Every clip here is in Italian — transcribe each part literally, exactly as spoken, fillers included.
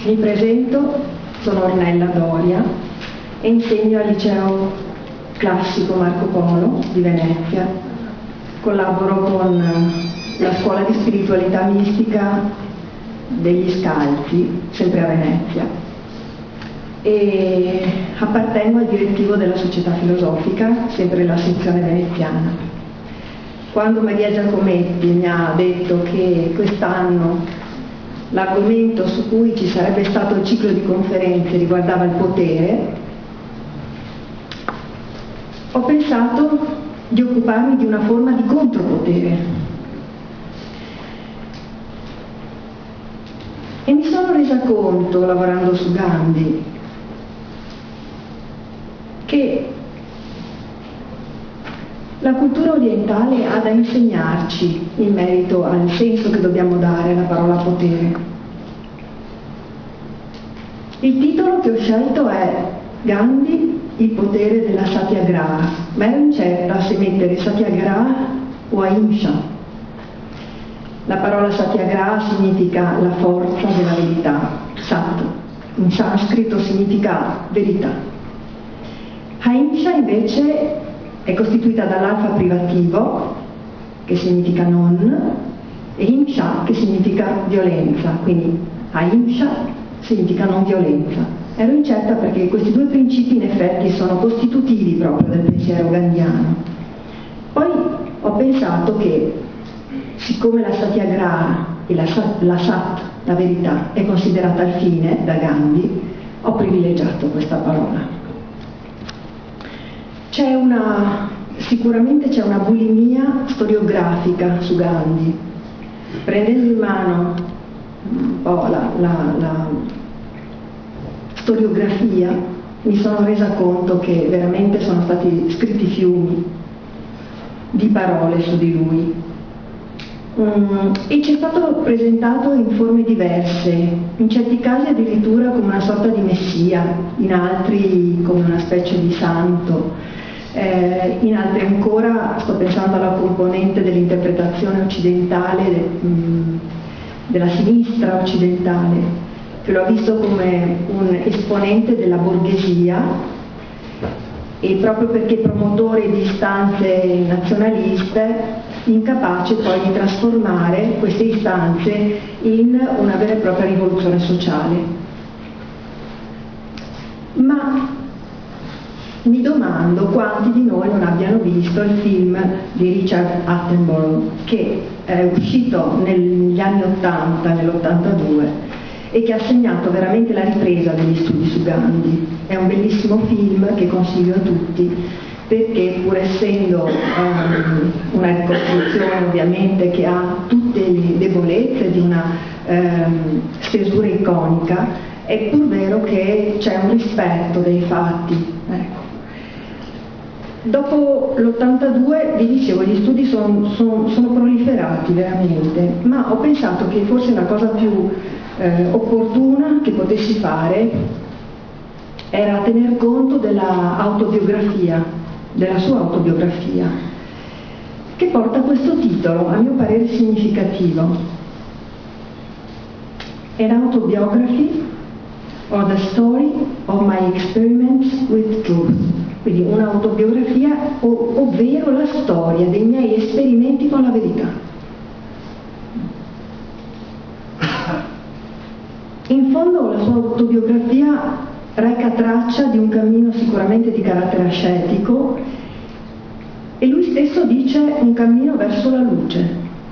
Mi presento, sono Ornella Doria e insegno al liceo classico Marco Polo di Venezia. Collaboro con la scuola di spiritualità mistica degli Scalzi, sempre a Venezia, e appartengo al direttivo della Società Filosofica, sempre la sezione veneziana. Quando Maria Giacometti mi ha detto che quest'anno l'argomento su cui ci sarebbe stato il ciclo di conferenze riguardava il potere, ho pensato di occuparmi di una forma di contropotere. E mi sono resa conto, lavorando su Gandhi, che la cultura orientale ha da insegnarci in merito al senso che dobbiamo dare alla parola potere. Il titolo che ho scelto è Gandhi, il potere della Satyagraha, ma ero incerta se mettere Satyagraha o Ahimsa. La parola Satyagraha significa la forza della verità, Sat, in sanscrito significa verità. Ahimsa invece è costituita dall'alfa privativo, che significa non, e Himsa, che significa violenza, quindi Ahimsa significa non violenza. Ero incerta perché questi due principi in effetti sono costitutivi proprio del pensiero gandhiano. Poi ho pensato che, siccome la Satyagraha e la, la Sat, la verità, è considerata il fine da Gandhi, ho privilegiato questa parola. C'è una, sicuramente c'è una bulimia storiografica su Gandhi. Prendendo in mano un po' la, la, la storiografia, mi sono resa conto che veramente sono stati scritti fiumi di parole su di lui. Um, e ci è stato presentato in forme diverse, in certi casi addirittura come una sorta di messia, in altri come una specie di santo. Eh, in altri ancora, sto pensando alla componente dell'interpretazione occidentale, de, mh, della sinistra occidentale, che lo ha visto come un esponente della borghesia e proprio perché promotore di istanze nazionaliste, incapace poi di trasformare queste istanze in una vera e propria rivoluzione sociale. Ma mi domando quanti di noi non abbiano visto il film di Richard Attenborough, che è uscito negli anni ottanta, nell'ottantadue, e che ha segnato veramente la ripresa degli studi su Gandhi. È un bellissimo film che consiglio a tutti, perché pur essendo um, una ricostruzione ovviamente che ha tutte le debolezze di una um, stesura iconica, è pur vero che c'è un rispetto dei fatti. Ecco. Dopo l'ottantadue, vi dicevo, gli studi sono, sono, sono proliferati veramente, ma ho pensato che forse la cosa più eh, opportuna che potessi fare era tener conto della autobiografia, della sua autobiografia, che porta questo titolo, a mio parere significativo. An Autobiography or the Story of My Experiments with Truth. Quindi un'autobiografia, ovvero la storia dei miei esperimenti con la verità. In fondo la sua autobiografia reca traccia di un cammino sicuramente di carattere ascetico e lui stesso dice un cammino verso la luce.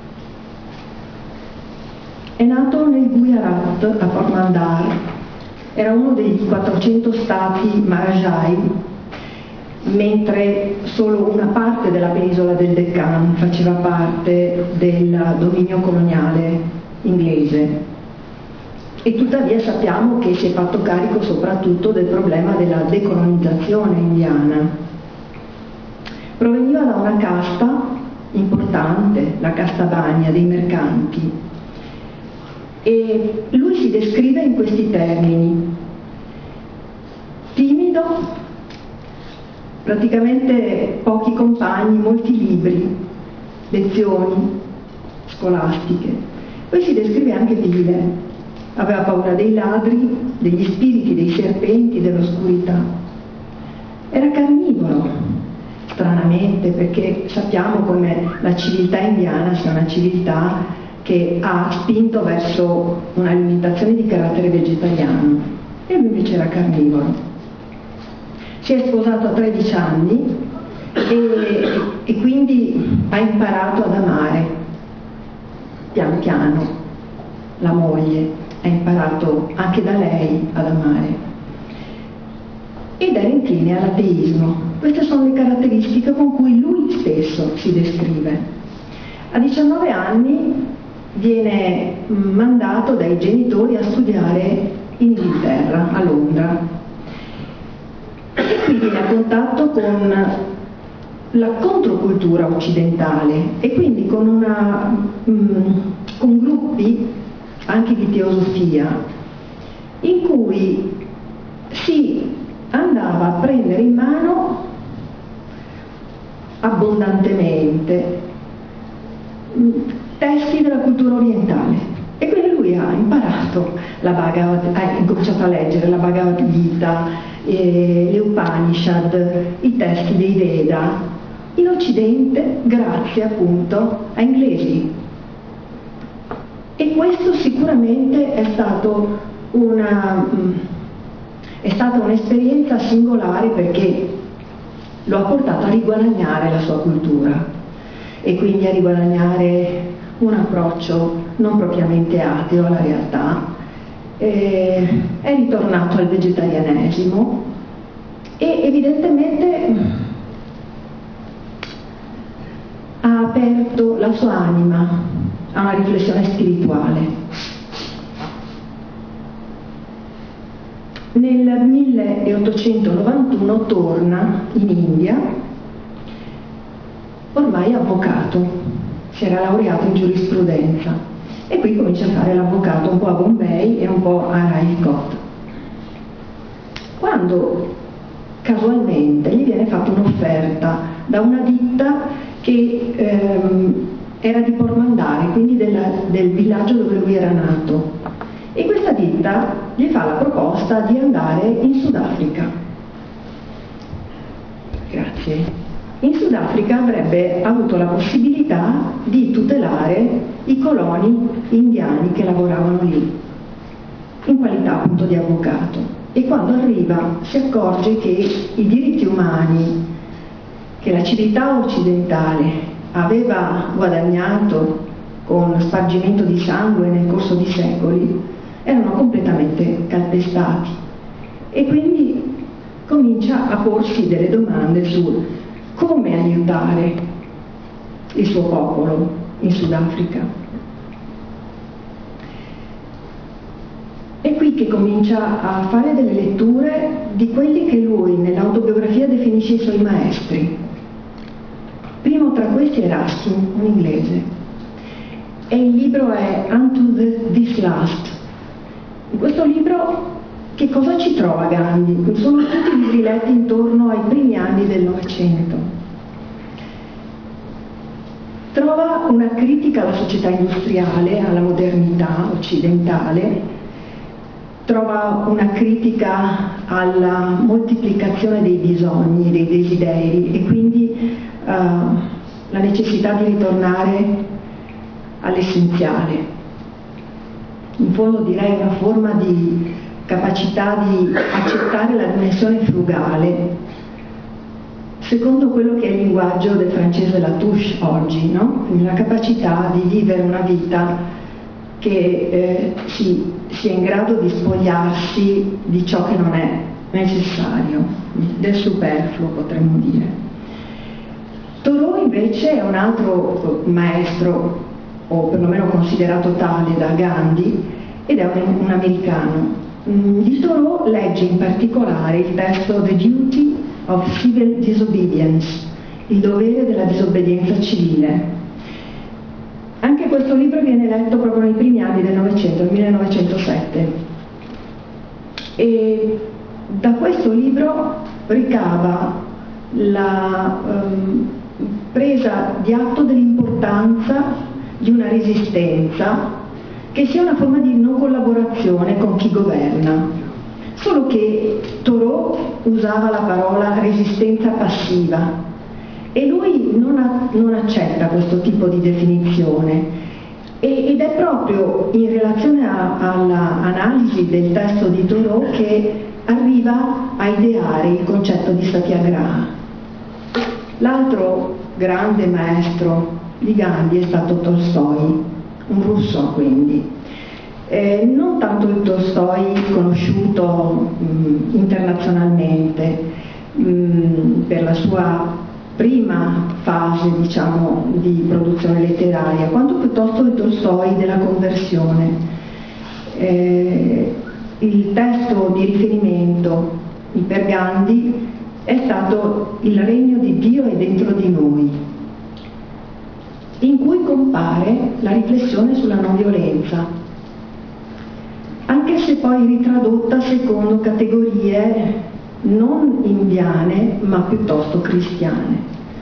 È nato nel Gujarat, a Portmandar, era uno dei quattrocento stati Maharaji, mentre solo una parte della penisola del Deccan faceva parte del dominio coloniale inglese. E tuttavia sappiamo che si è fatto carico soprattutto del problema della decolonizzazione indiana. Proveniva da una casta importante, la casta bagna dei mercanti, e lui si descrive in questi termini: timido, praticamente pochi compagni, molti libri, lezioni scolastiche. Poi si descrive anche vile, aveva paura dei ladri, degli spiriti, dei serpenti, dell'oscurità. Era carnivoro, stranamente, perché sappiamo come la civiltà indiana sia una civiltà che ha spinto verso un'alimentazione di carattere vegetariano, e lui invece era carnivoro. Si è sposato a tredici anni e, e quindi ha imparato ad amare, piano piano, la moglie, ha imparato anche da lei ad amare. Ed era incline all'ateismo. Queste sono le caratteristiche con cui lui stesso si descrive. A diciannove anni viene mandato dai genitori a studiare in Inghilterra, a Londra. E qui viene a contatto con la controcultura occidentale e quindi con, una, mh, con gruppi anche di teosofia in cui si andava a prendere in mano abbondantemente mh, testi della cultura orientale. E quindi lui ha imparato la Bhagavad, ha incominciato a leggere la Bhagavad Gita, eh, le Upanishad, i testi dei Veda, in Occidente grazie appunto a inglesi. E questo sicuramente è stato una, è stata un'esperienza singolare, perché lo ha portato a riguadagnare la sua cultura e quindi a riguadagnare un approccio non propriamente ateo alla realtà. Eh, è ritornato al vegetarianesimo e evidentemente ha aperto la sua anima a una riflessione spirituale. Nel milleottocentonovantuno torna in India, ormai avvocato, si era laureato in giurisprudenza. E qui comincia a fare l'avvocato un po' a Bombay e un po' a Rajkot. Quando casualmente gli viene fatta un'offerta da una ditta che ehm, era di Pormandari, quindi della, del villaggio dove lui era nato, e questa ditta gli fa la proposta di andare in Sudafrica. Grazie. In Sudafrica avrebbe avuto la possibilità di tutelare i coloni indiani che lavoravano lì, in qualità appunto di avvocato. E quando arriva si accorge che i diritti umani che la civiltà occidentale aveva guadagnato con lo spargimento di sangue nel corso di secoli erano completamente calpestati, e quindi comincia a porsi delle domande su come aiutare il suo popolo in Sudafrica. È qui che comincia a fare delle letture di quelli che lui nell'autobiografia definisce i suoi maestri. Primo tra questi è Ruskin, un inglese, e il libro è Unto the, This Last. In questo libro che cosa ci trova Gandhi? Sono tutti libri letti intorno ai primi anni del Novecento. Trova una critica alla società industriale, alla modernità occidentale, trova una critica alla moltiplicazione dei bisogni, dei desideri, e quindi uh, la necessità di ritornare all'essenziale. In fondo direi una forma di capacità di accettare la dimensione frugale, secondo quello che è il linguaggio del francese Latouche oggi, no? Quindi la capacità di vivere una vita che eh, si, sia in grado di spogliarsi di ciò che non è necessario, del superfluo potremmo dire. Thoreau invece è un altro maestro, o perlomeno considerato tale da Gandhi, ed è un, un americano. Di Thoreau legge in particolare il testo The Duty of Civil Disobedience, il dovere della disobbedienza civile. Anche questo libro viene letto proprio nei primi anni del Novecento, nel millenovecentosette. E da questo libro ricava la um, presa di atto dell'importanza di una resistenza che sia una forma di non collaborazione con chi governa, solo che Thoreau usava la parola resistenza passiva e lui non, ha, non accetta questo tipo di definizione. Ed è proprio in relazione all'analisi del testo di Thoreau che arriva a ideare il concetto di satyagraha. L'altro grande maestro di Gandhi è stato Tolstoi, un russo quindi. Eh, non tanto il Tolstoi conosciuto mh, internazionalmente mh, per la sua prima fase, diciamo, di produzione letteraria, quanto piuttosto il Tolstoi della conversione. Eh, il testo di riferimento per Gandhi è stato Il regno di Dio è dentro di noi, in cui compare la riflessione sulla non violenza, anche se poi ritradotta secondo categorie non indiane ma piuttosto cristiane.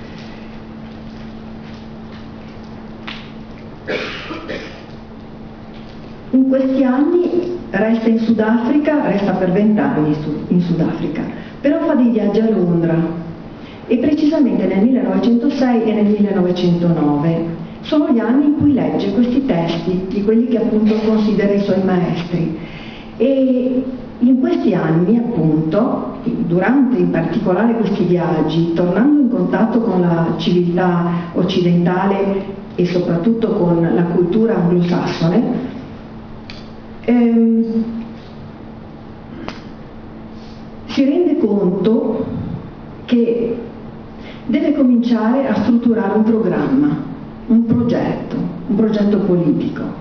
In questi anni resta in Sudafrica, resta per vent'anni in Sudafrica, però fa dei viaggi a Londra e precisamente nel millenovecentosei e nel millenovecentonove. Sono gli anni in cui legge questi testi di quelli che appunto considera i suoi maestri, e in questi anni appunto, durante in particolare questi viaggi, tornando in contatto con la civiltà occidentale e soprattutto con la cultura anglosassone, ehm, si rende conto che deve cominciare a strutturare un programma, un progetto, un progetto politico.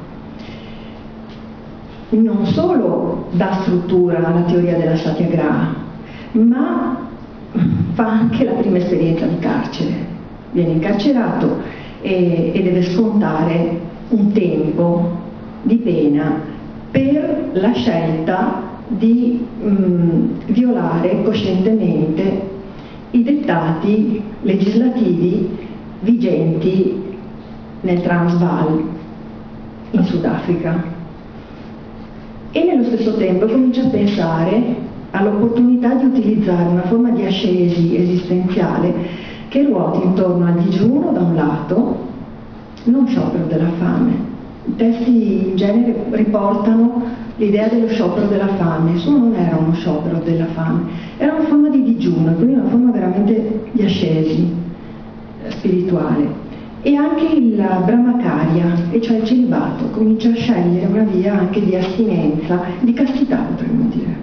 Non solo dà struttura alla teoria della satyagraha, ma fa anche la prima esperienza di carcere. Viene incarcerato e, e deve scontare un tempo di pena per la scelta di mh, violare coscientemente i dettati legislativi vigenti nel Transvaal in Sudafrica. E nello stesso tempo comincia a pensare all'opportunità di utilizzare una forma di ascesi esistenziale che ruoti intorno al digiuno da un lato, non sciopero della fame. I testi in genere riportano l'idea dello sciopero della fame. Il suo non era uno sciopero della fame, era una forma di digiuno, quindi una forma veramente di ascesi spirituale. E anche il brahmacharya, e cioè il celibato, comincia a scegliere una via anche di astinenza, di castità potremmo dire.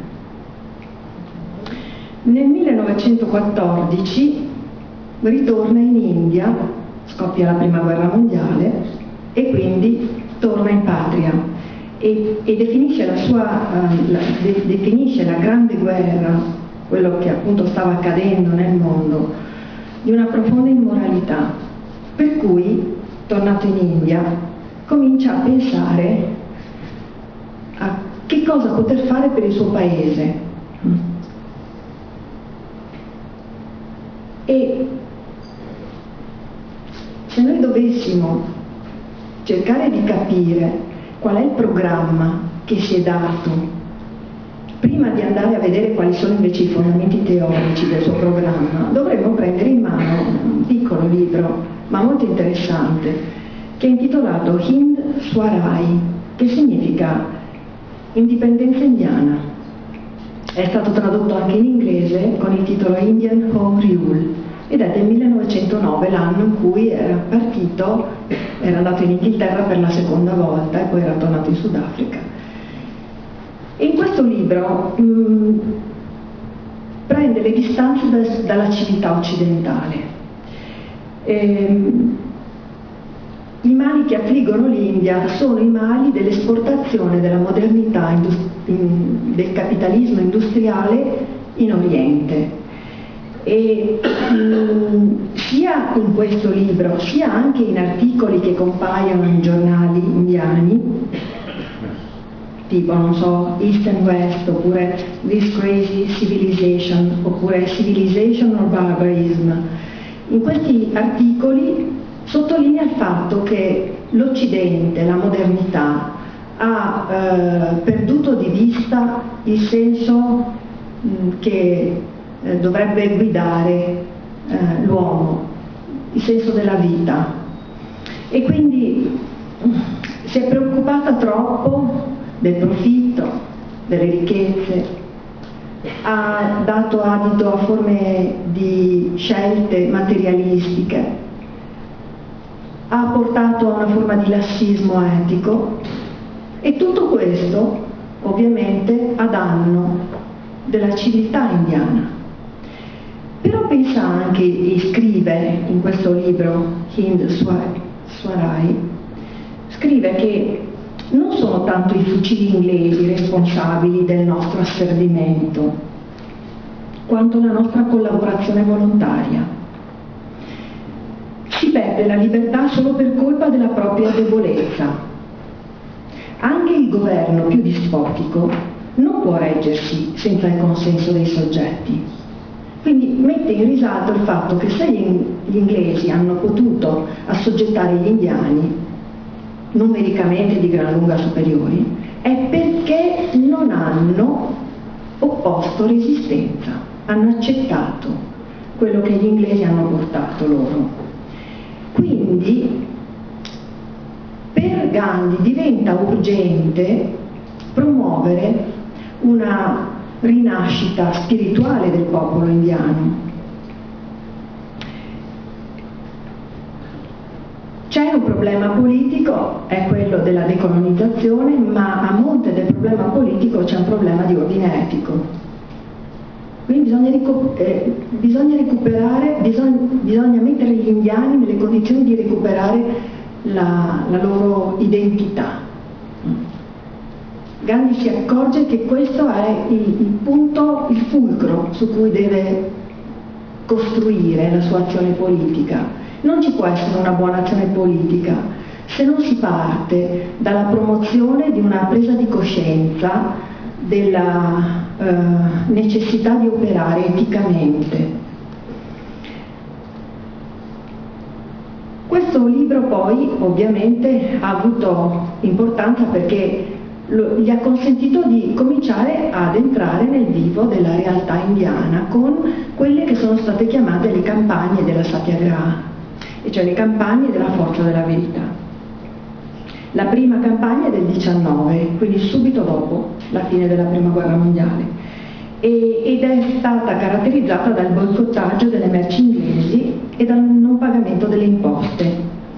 Nel millenovecentoquattordici ritorna in India, scoppia la prima guerra mondiale e quindi torna in patria e, e definisce la sua uh, la, de, definisce la grande guerra, quello che appunto stava accadendo nel mondo, di una profonda immoralità. Per cui, tornato in India, comincia a pensare a che cosa poter fare per il suo paese. E se noi dovessimo cercare di capire qual è il programma che si è dato, prima di andare a vedere quali sono invece i fondamenti teorici del suo programma, dovremmo prendere in mano un piccolo libro ma molto interessante, che è intitolato Hind Swaraj, che significa indipendenza indiana. È stato tradotto anche in inglese con il titolo Indian Home Rule ed è del millenovecentonove, l'anno in cui era partito, era andato in Inghilterra per la seconda volta e poi era tornato in Sudafrica. E in questo libro mh, prende le distanze da, dalla civiltà occidentale. I mali che affliggono l'India sono i mali dell'esportazione della modernità, in, del capitalismo industriale in Oriente. E mh, sia in questo libro, sia anche in articoli che compaiono in giornali indiani, tipo, non so, East and West, oppure This Crazy Civilization, oppure Civilization or Barbarism, in questi articoli sottolinea il fatto che l'Occidente, la modernità, ha eh, perduto di vista il senso mh, che eh, dovrebbe guidare eh, l'uomo, il senso della vita, e quindi mh, si è preoccupata troppo del profitto, delle ricchezze, ha dato adito a forme di scelte materialistiche, ha portato a una forma di lassismo etico, e tutto questo ovviamente a danno della civiltà indiana. Però pensa anche, e scrive in questo libro Hind Swarai, scrive che non sono tanto i fucili inglesi responsabili del nostro asserdimento, quanto la nostra collaborazione volontaria. Si perde la libertà solo per colpa della propria debolezza. Anche il governo più dispotico non può reggersi senza il consenso dei soggetti. Quindi mette in risalto il fatto che se gli inglesi hanno potuto assoggettare gli indiani, numericamente di gran lunga superiori, è perché non hanno opposto resistenza, hanno accettato quello che gli inglesi hanno portato loro. Quindi per Gandhi diventa urgente promuovere una rinascita spirituale del popolo indiano. C'è un problema politico, è quello della decolonizzazione, ma a monte del problema politico c'è un problema di ordine etico. Quindi bisogna, eh, bisogna recuperare, bisogna, bisogna mettere gli indiani nelle condizioni di recuperare la, la loro identità. Gandhi si accorge che questo è il, il punto, il fulcro su cui deve costruire la sua azione politica. Non ci può essere una buona azione politica se non si parte dalla promozione di una presa di coscienza della eh, necessità di operare eticamente. Questo libro poi ovviamente ha avuto importanza perché lo, gli ha consentito di cominciare ad entrare nel vivo della realtà indiana con quelle che sono state chiamate le campagne della Satyagraha, e cioè le campagne della forza della verità. La prima campagna è del diciannove, quindi subito dopo la fine della prima guerra mondiale, e, ed è stata caratterizzata dal boicottaggio delle merci inglesi e dal non pagamento delle imposte.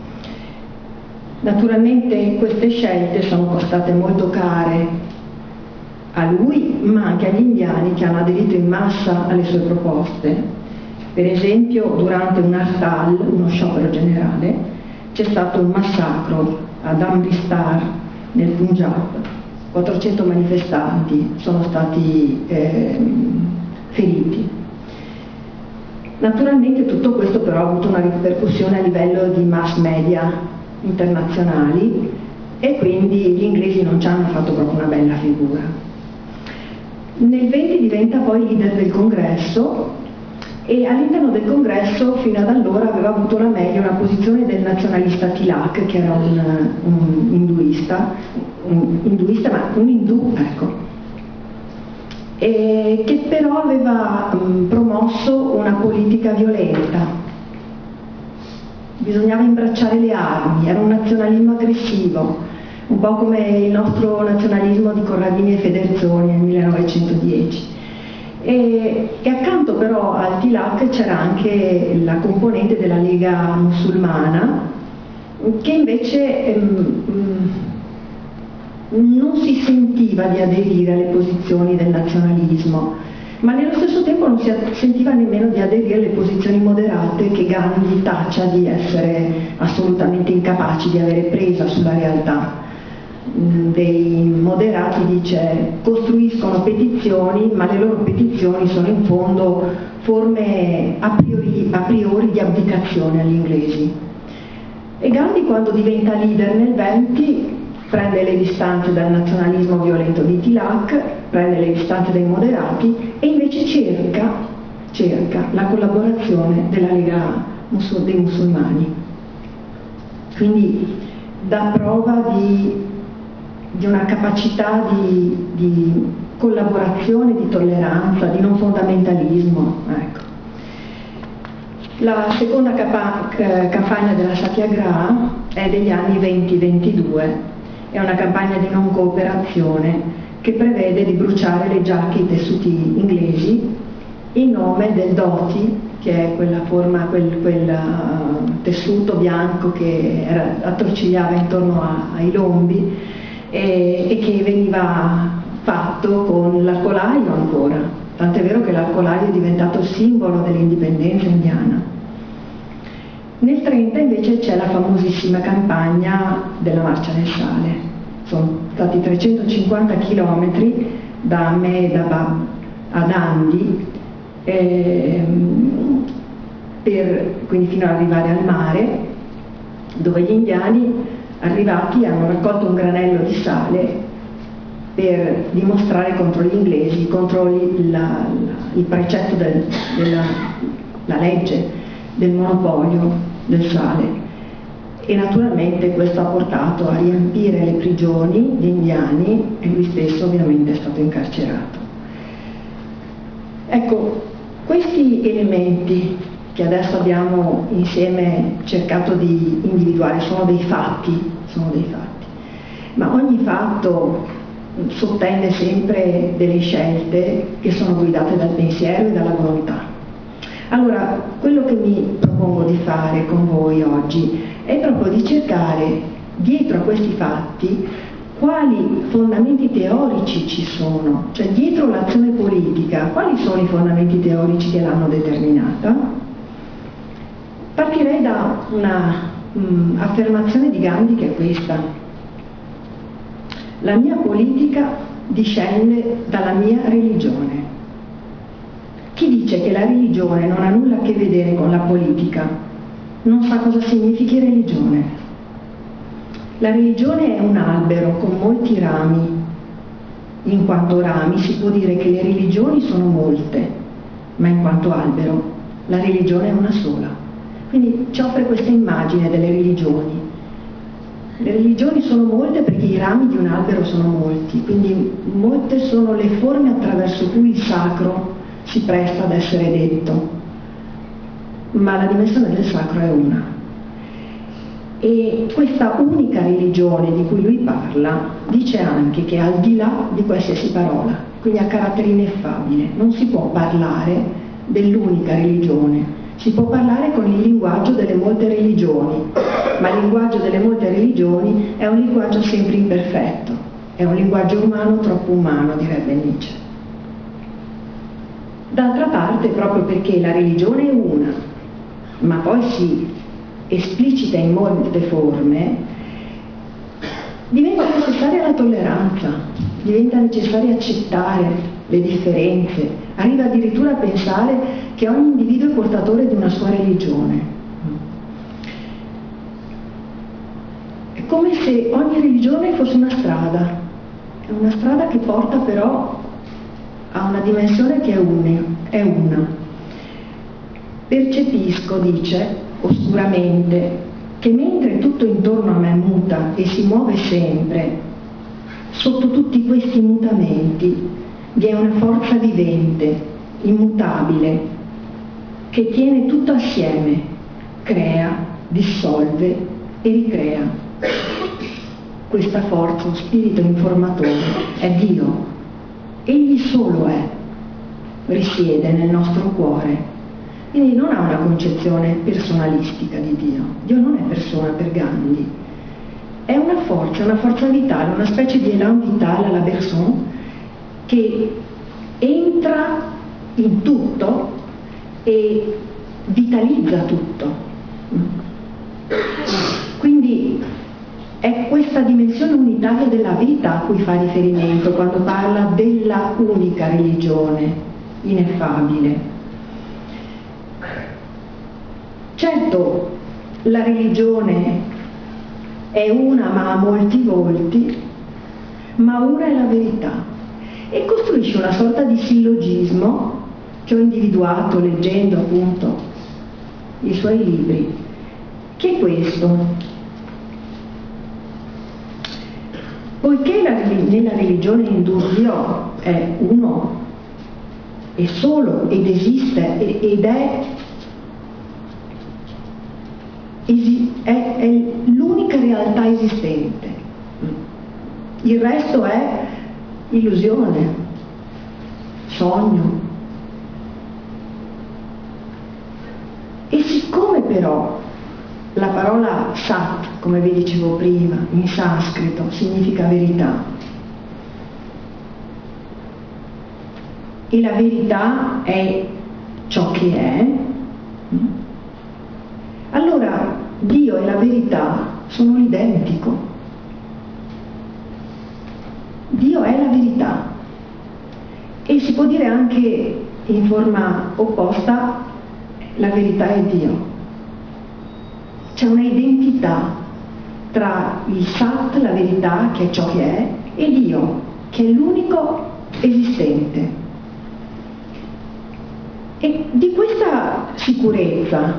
Naturalmente queste scelte sono costate molto care a lui, ma anche agli indiani che hanno aderito in massa alle sue proposte. Per esempio, durante un Hartal, uno sciopero generale, c'è stato un massacro ad Amritsar, nel Punjab. quattrocento manifestanti sono stati eh, feriti. Naturalmente tutto questo però ha avuto una ripercussione a livello di mass media internazionali, e quindi gli inglesi non ci hanno fatto proprio una bella figura. Nel venti diventa poi leader del congresso, e all'interno del congresso fino ad allora aveva avuto la meglio una posizione del nazionalista Tilak, che era un, un induista, un induista ma un indù, ecco, e che però aveva mh, promosso una politica violenta. Bisognava imbracciare le armi, era un nazionalismo aggressivo, un po' come il nostro nazionalismo di Corradini e Federzoni nel millenovecentodieci. E, e accanto però al Tilak c'era anche la componente della Lega musulmana, che invece ehm, non si sentiva di aderire alle posizioni del nazionalismo, ma nello stesso tempo non si sentiva nemmeno di aderire alle posizioni moderate che Gandhi taccia di essere assolutamente incapaci di avere presa sulla realtà. Dei moderati dice: costruiscono petizioni, ma le loro petizioni sono in fondo forme a priori, a priori di abdicazione agli inglesi. E Gandhi, quando diventa leader nel venti, prende le distanze dal nazionalismo violento di Tilak, prende le distanze dai moderati e invece cerca, cerca la collaborazione della Lega musul- dei musulmani. Quindi dà prova di di una capacità di, di collaborazione, di tolleranza, di non fondamentalismo. Ecco. La seconda capa- campagna della Satyagraha è degli anni venti ventidue, è una campagna di non cooperazione che prevede di bruciare le giacche e i tessuti inglesi in nome del dhoti, che è quella forma, quel, quel uh, tessuto bianco che era, attorcigliava intorno a, ai lombi e, e che veniva fatto con l'arcolaio ancora, tant'è vero che l'arcolaio è diventato simbolo dell'indipendenza indiana. Nel trenta invece c'è la famosissima campagna della Marcia del Sale. Sono stati trecentocinquanta chilometri da Ahmedabad a Dandi, ehm, per, quindi fino ad arrivare al mare, dove gli indiani arrivati hanno raccolto un granello di sale per dimostrare contro gli inglesi, contro il, la, il precetto del, della la legge del monopolio del sale. E naturalmente questo ha portato a riempire le prigioni di indiani e lui stesso ovviamente è stato incarcerato. Ecco, questi elementi che adesso abbiamo insieme cercato di individuare sono dei fatti, sono dei fatti, ma ogni fatto sottende sempre delle scelte che sono guidate dal pensiero e dalla volontà. Allora, quello che mi propongo di fare con voi oggi è proprio di cercare dietro a questi fatti quali fondamenti teorici ci sono, cioè dietro l'azione politica, quali sono i fondamenti teorici che l'hanno determinata. Partirei da una mh, affermazione di Gandhi che è questa: la mia politica discende dalla mia religione. Chi dice che la religione non ha nulla a che vedere con la politica non sa cosa significhi religione. La religione è un albero con molti rami. In quanto rami si può dire che le religioni sono molte, ma in quanto albero la religione è una sola. Quindi ci offre questa immagine delle religioni. Le religioni sono molte perché i rami di un albero sono molti, quindi molte sono le forme attraverso cui il sacro si presta ad essere detto, ma la dimensione del sacro è una. E questa unica religione di cui lui parla dice anche che al di là di qualsiasi parola, quindi ha carattere ineffabile, non si può parlare dell'unica religione, si può parlare con il linguaggio delle molte religioni, ma il linguaggio delle molte religioni è un linguaggio sempre imperfetto, è un linguaggio umano troppo umano, direbbe Nietzsche. D'altra parte, proprio perché la religione è una, ma poi si esplicita in molte forme, diventa necessaria la tolleranza, diventa necessario accettare le differenze, arriva addirittura a pensare che ogni individuo è portatore di una sua religione. È come se ogni religione fosse una strada, è una strada che porta però ha una dimensione che è una, è una. Percepisco, dice, oscuramente, che mentre tutto intorno a me muta e si muove sempre, sotto tutti questi mutamenti vi è una forza vivente, immutabile, che tiene tutto assieme, crea, dissolve e ricrea. Questa forza, lo spirito informatore, è Dio. Egli solo è, risiede nel nostro cuore. Quindi non ha una concezione personalistica di Dio. Dio non è persona per Gandhi. È una forza, una forza vitale, una specie di élan vitale alla Bergson che entra in tutto e vitalizza tutto. Quindi è questa dimensione unitaria della vita a cui fa riferimento quando parla della unica religione ineffabile. Certo, la religione è una ma ha molti volti, ma una è la verità, e costruisce una sorta di sillogismo che ho individuato leggendo appunto i suoi libri, che è questo: Poiché la, nella religione indù Dio è uno e solo ed esiste ed è, è, è l'unica realtà esistente, il resto è illusione, sogno. E siccome però la parola sat, come vi dicevo prima, in sanscrito significa verità, e la verità è ciò che è, allora Dio e la verità sono l'identico. Dio è la verità. E si può dire anche in forma opposta, la verità è Dio. C'è una identità tra il Sat, la verità, che è ciò che è, e Dio, che è l'unico esistente. E di questa sicurezza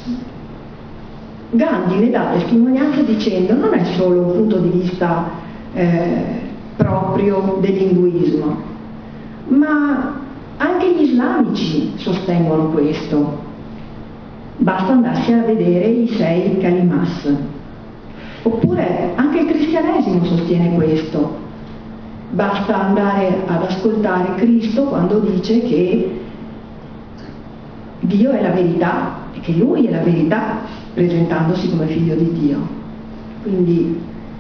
Gandhi ne dà testimonianza dicendo: non è solo un punto di vista eh, proprio dell'induismo, ma anche gli islamici sostengono questo. Basta andarsi a vedere i sei Kalimas. Oppure anche il cristianesimo sostiene questo. Basta andare ad ascoltare Cristo quando dice che Dio è la verità e che Lui è la verità, presentandosi come figlio di Dio. Quindi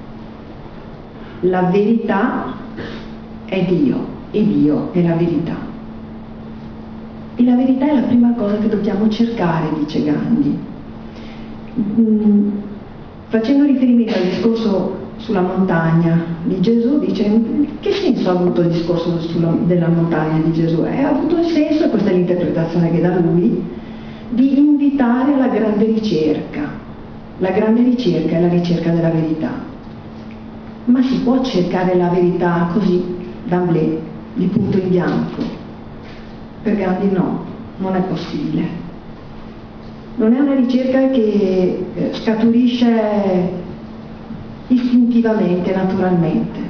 la verità è Dio e Dio è la verità. E la verità è la prima cosa che dobbiamo cercare, dice Gandhi. Mm, facendo riferimento al discorso sulla montagna di Gesù, dice: che senso ha avuto il discorso sulla, della montagna di Gesù? Eh, ha avuto il senso, e questa è l'interpretazione che dà lui, di invitare alla grande ricerca. La grande ricerca è la ricerca della verità. Ma si può cercare la verità così, d'emblée, di punto in bianco? Per Gandhi no, non è possibile. Non è una ricerca che scaturisce istintivamente, naturalmente.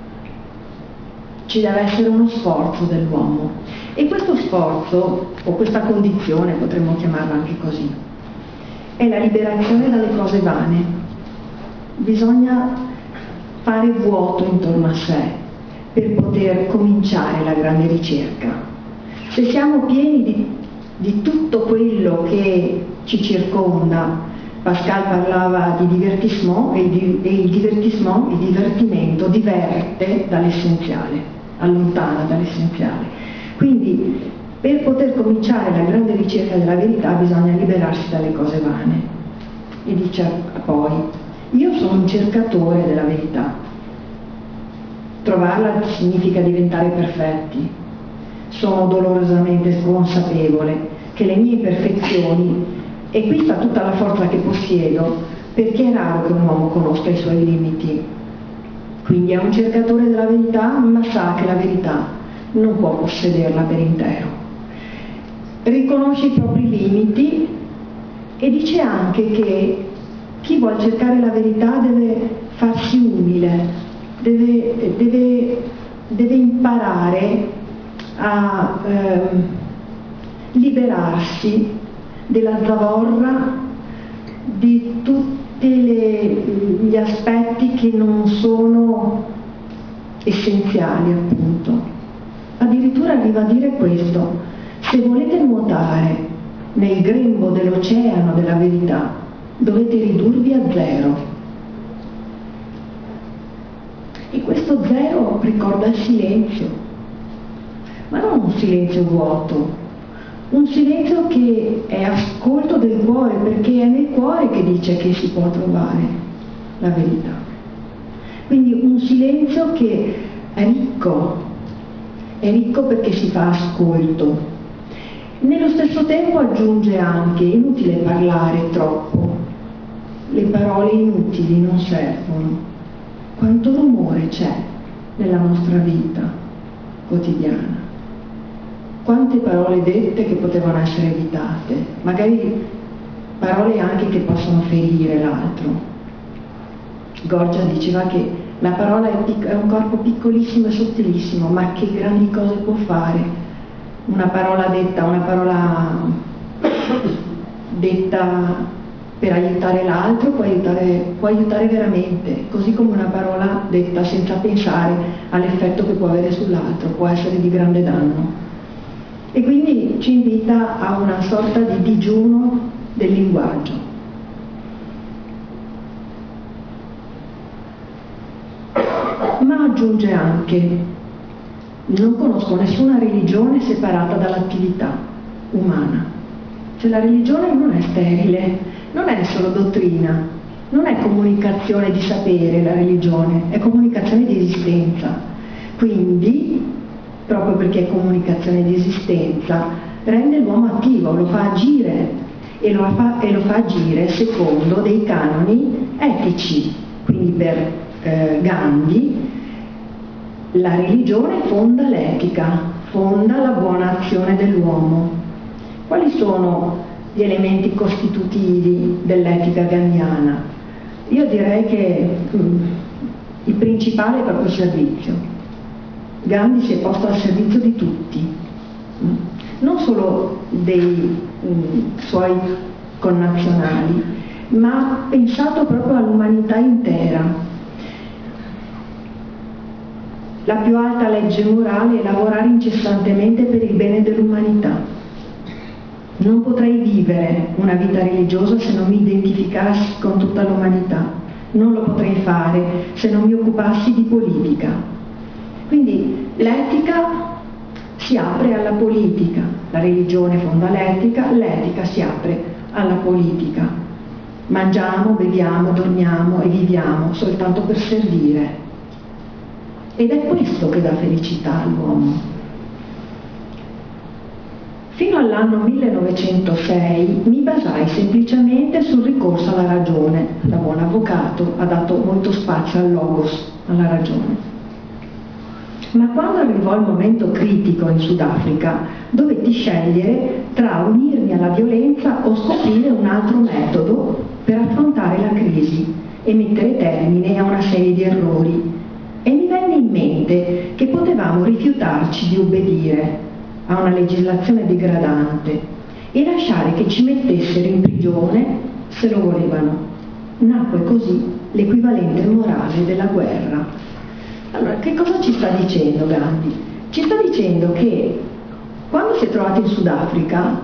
Ci deve essere uno sforzo dell'uomo. E questo sforzo, o questa condizione, potremmo chiamarla anche così, è la liberazione dalle cose vane. Bisogna fare vuoto intorno a sé per poter cominciare la grande ricerca. Se siamo pieni di, di tutto quello che ci circonda, Pascal parlava di divertissement e, di, e il divertissement, il divertimento, diverte dall'essenziale, allontana dall'essenziale. Quindi per poter cominciare la grande ricerca della verità bisogna liberarsi dalle cose vane. E dice poi: io sono un cercatore della verità. Trovarla significa diventare perfetti. Sono dolorosamente consapevole che le mie imperfezioni, e qui sta tutta la forza che possiedo, perché è raro che un uomo conosca i suoi limiti. Quindi è un cercatore della verità, ma sa che la verità non può possederla per intero. Riconosce i propri limiti e dice anche che chi vuol cercare la verità deve farsi umile, deve, deve, deve imparare a ehm, liberarsi della zavorra di tutti gli aspetti che non sono essenziali, appunto. Addirittura arriva a dire questo: se volete nuotare nel grembo dell'oceano della verità, dovete ridurvi a zero. E questo zero ricorda il silenzio. Ma non un silenzio vuoto, un silenzio che è ascolto del cuore, perché è nel cuore che dice che si può trovare la verità. Quindi un silenzio che è ricco, è ricco perché si fa ascolto. Nello stesso tempo aggiunge anche: inutile parlare troppo, le parole inutili non servono. Quanto rumore c'è nella nostra vita quotidiana. Quante parole dette che potevano essere evitate, magari parole anche che possono ferire l'altro. Gorgia diceva che La parola è, pic- è un corpo piccolissimo e sottilissimo, ma che grandi cose può fare. Una parola detta, una parola detta per aiutare l'altro può aiutare, può aiutare veramente, così come una parola detta senza pensare all'effetto che può avere sull'altro, può essere di grande danno. E quindi ci invita a una sorta di digiuno del linguaggio. Ma aggiunge anche: non conosco nessuna religione separata dall'attività umana. Cioè la religione non è sterile, non è solo dottrina, non è comunicazione di sapere la religione, è comunicazione di esistenza. Quindi, proprio perché è comunicazione di esistenza, rende l'uomo attivo, lo fa agire e lo fa, e lo fa agire secondo dei canoni etici. Quindi per eh, Gandhi la religione fonda l'etica, fonda la buona azione dell'uomo. Quali sono gli elementi costitutivi dell'etica gandhiana? Io direi che mh, il principale è proprio il servizio. Gandhi si è posto al servizio di tutti, mh, non solo dei mh, suoi connazionali, ma ha pensato proprio all'umanità intera. La più alta legge morale è lavorare incessantemente per il bene dell'umanità. Non potrei vivere una vita religiosa se non mi identificassi con tutta l'umanità. Non lo potrei fare se non mi occupassi di politica. Quindi l'etica si apre alla politica. La religione fonda l'etica, l'etica si apre alla politica. Mangiamo, beviamo, dormiamo e viviamo soltanto per servire. Ed è questo che dà felicità all'uomo. Fino all'anno millenovecentosei mi basai semplicemente sul ricorso alla ragione. Da buon avvocato ha dato molto spazio al logos, alla ragione. Ma quando arrivò il momento critico in Sudafrica, dovetti scegliere tra unirmi alla violenza o scoprire un altro metodo per affrontare la crisi e mettere termine a una serie di errori. E mi venne in mente che potevamo rifiutarci di obbedire a una legislazione degradante e lasciare che ci mettessero in prigione se lo volevano. Nacque così l'equivalente morale della guerra. Allora, che cosa ci sta dicendo Gandhi? Ci sta dicendo che quando si è trovato in Sudafrica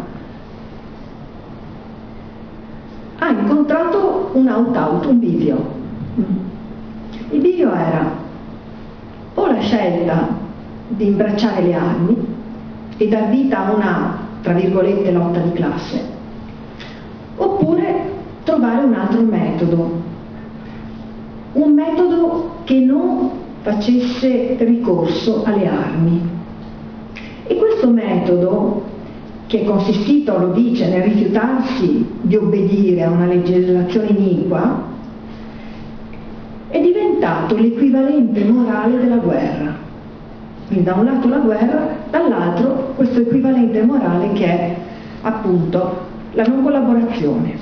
ha incontrato un out-out, un bivio. Il bivio era o la scelta di imbracciare le armi e dar vita a una, tra virgolette, lotta di classe, oppure trovare un altro metodo, un metodo che non facesse ricorso alle armi. E questo metodo, che è consistito, lo dice, nel rifiutarsi di obbedire a una legislazione iniqua, è diventato l'equivalente morale della guerra. Quindi da un lato la guerra, dall'altro questo equivalente morale che è appunto la non collaborazione.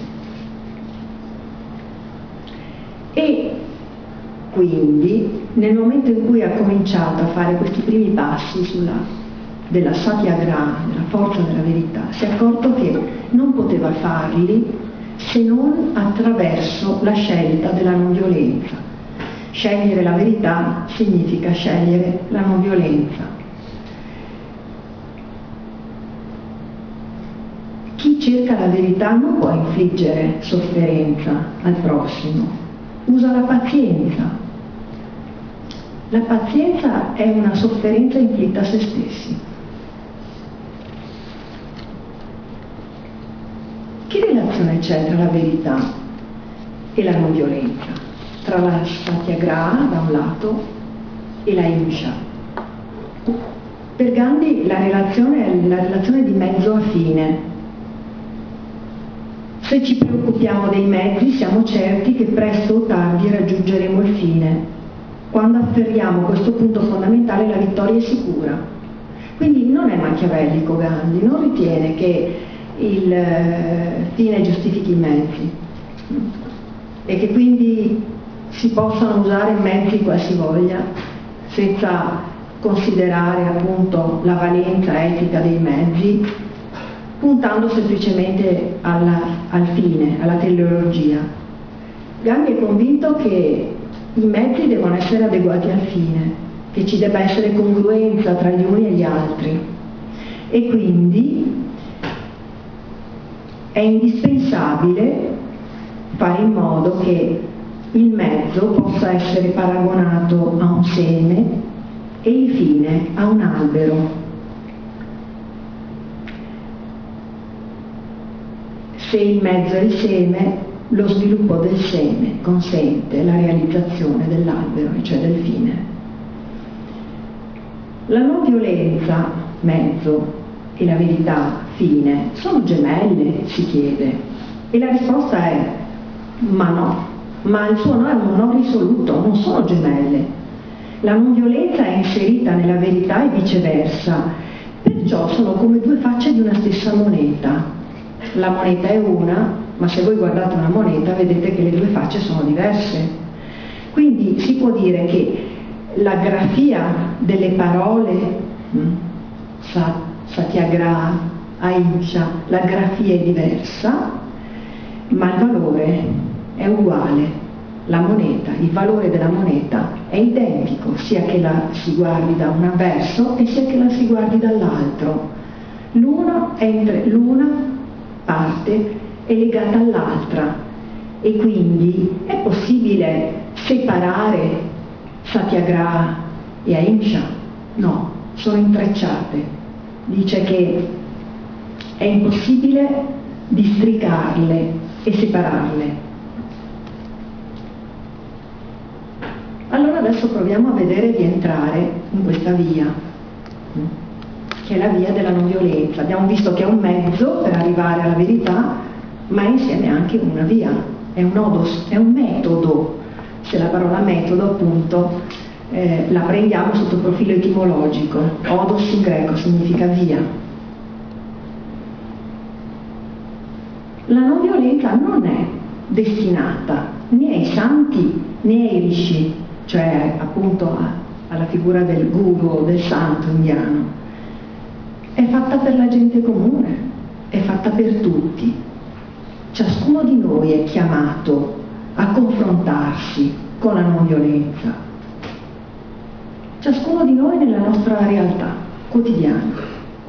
E quindi nel momento in cui ha cominciato a fare questi primi passi sulla, della satyagraha, della forza della verità, si è accorto che non poteva farli se non attraverso la scelta della non violenza. Scegliere la verità significa scegliere la non violenza. Chi cerca la verità non può infliggere sofferenza al prossimo, usa la pazienza. La pazienza è una sofferenza inflitta a se stessi. Che relazione c'è tra la verità e la non violenza? Tra la satyagraha da un lato e la ahimsa. Per Gandhi la relazione è la relazione di mezzo a fine. Se ci preoccupiamo dei mezzi siamo certi che presto o tardi raggiungeremo il fine. Quando afferriamo questo punto fondamentale la vittoria è sicura. Quindi non è machiavellico Gandhi, non ritiene che il fine giustifichi i mezzi e che quindi si possano usare mezzi qualsivoglia senza considerare appunto la valenza etica dei mezzi, puntando semplicemente alla, al fine, alla teleologia. Gandhi è convinto che i mezzi devono essere adeguati al fine, che ci debba essere congruenza tra gli uni e gli altri, e quindi è indispensabile fare in modo che il mezzo possa essere paragonato a un seme e il fine a un albero. Se il mezzo è il seme, lo sviluppo del seme consente la realizzazione dell'albero, cioè del fine. La non violenza, mezzo, e la verità, fine, sono gemelle, si chiede. E la risposta è ma no, ma il suo no è un no risoluto, non sono gemelle. La non violenza è inserita nella verità e viceversa, perciò sono come due facce di una stessa moneta. La moneta è una, ma se voi guardate una moneta vedete che le due facce sono diverse. Quindi si può dire che la grafia delle parole, sa, satyagraha, ahimsa, la grafia è diversa, ma il valore è uguale. La moneta, il valore della moneta è identico, sia che la si guardi da un verso e sia che la si guardi dall'altro. L'una, entre, l'una parte è legata all'altra e quindi è possibile separare satyagraha e ahimsa? No, sono intrecciate. Dice che è impossibile districarle e separarle. Allora adesso proviamo a vedere di entrare in questa via, che è la via della non violenza. Abbiamo visto che è un mezzo per arrivare alla verità, ma è insieme anche una via, è un odos, è un metodo. Se la parola metodo appunto eh, la prendiamo sotto il profilo etimologico, odos in greco significa via. La non violenza non è destinata né ai santi né ai rishi, cioè appunto a, alla figura del guru o del santo indiano. È fatta per la gente comune, è fatta per tutti. Ciascuno di noi è chiamato a confrontarsi con la non violenza. Ciascuno di noi nella nostra realtà quotidiana.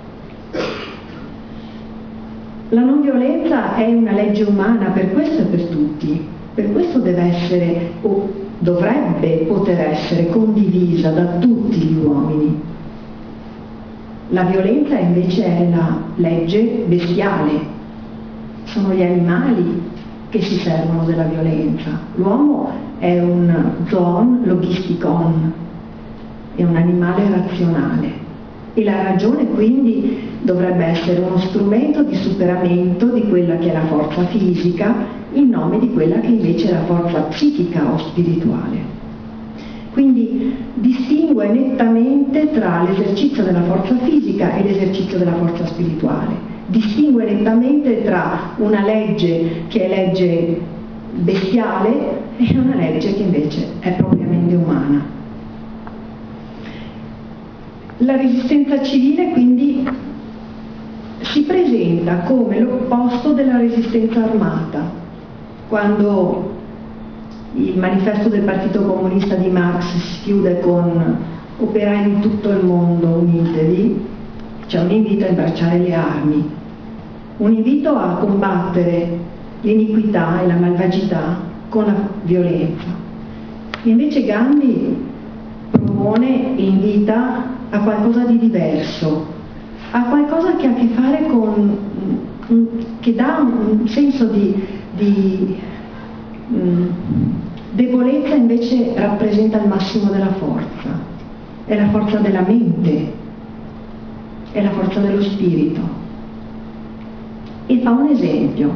La non violenza è una legge umana per questo e per tutti. Per questo deve essere o dovrebbe poter essere condivisa da tutti gli uomini. La violenza invece è la legge bestiale, sono gli animali che si servono della violenza. L'uomo è un zoon logisticon, è un animale razionale e la ragione quindi dovrebbe essere uno strumento di superamento di quella che è la forza fisica in nome di quella che invece è la forza psichica o spirituale. Quindi distingue nettamente tra l'esercizio della forza fisica e l'esercizio della forza spirituale. Distingue nettamente tra una legge che è legge bestiale e una legge che invece è propriamente umana. La resistenza civile quindi si presenta come l'opposto della resistenza armata. Quando il manifesto del Partito Comunista di Marx si chiude con operai di tutto il mondo unitevi, c'è un invito a imbracciare le armi, un invito a combattere l'iniquità e la malvagità con la violenza. Invece Gandhi propone e invita a qualcosa di diverso, a qualcosa che ha a che fare con, che dà un senso di di mh, debolezza, invece rappresenta il massimo della forza, è la forza della mente, è la forza dello spirito. E fa un esempio.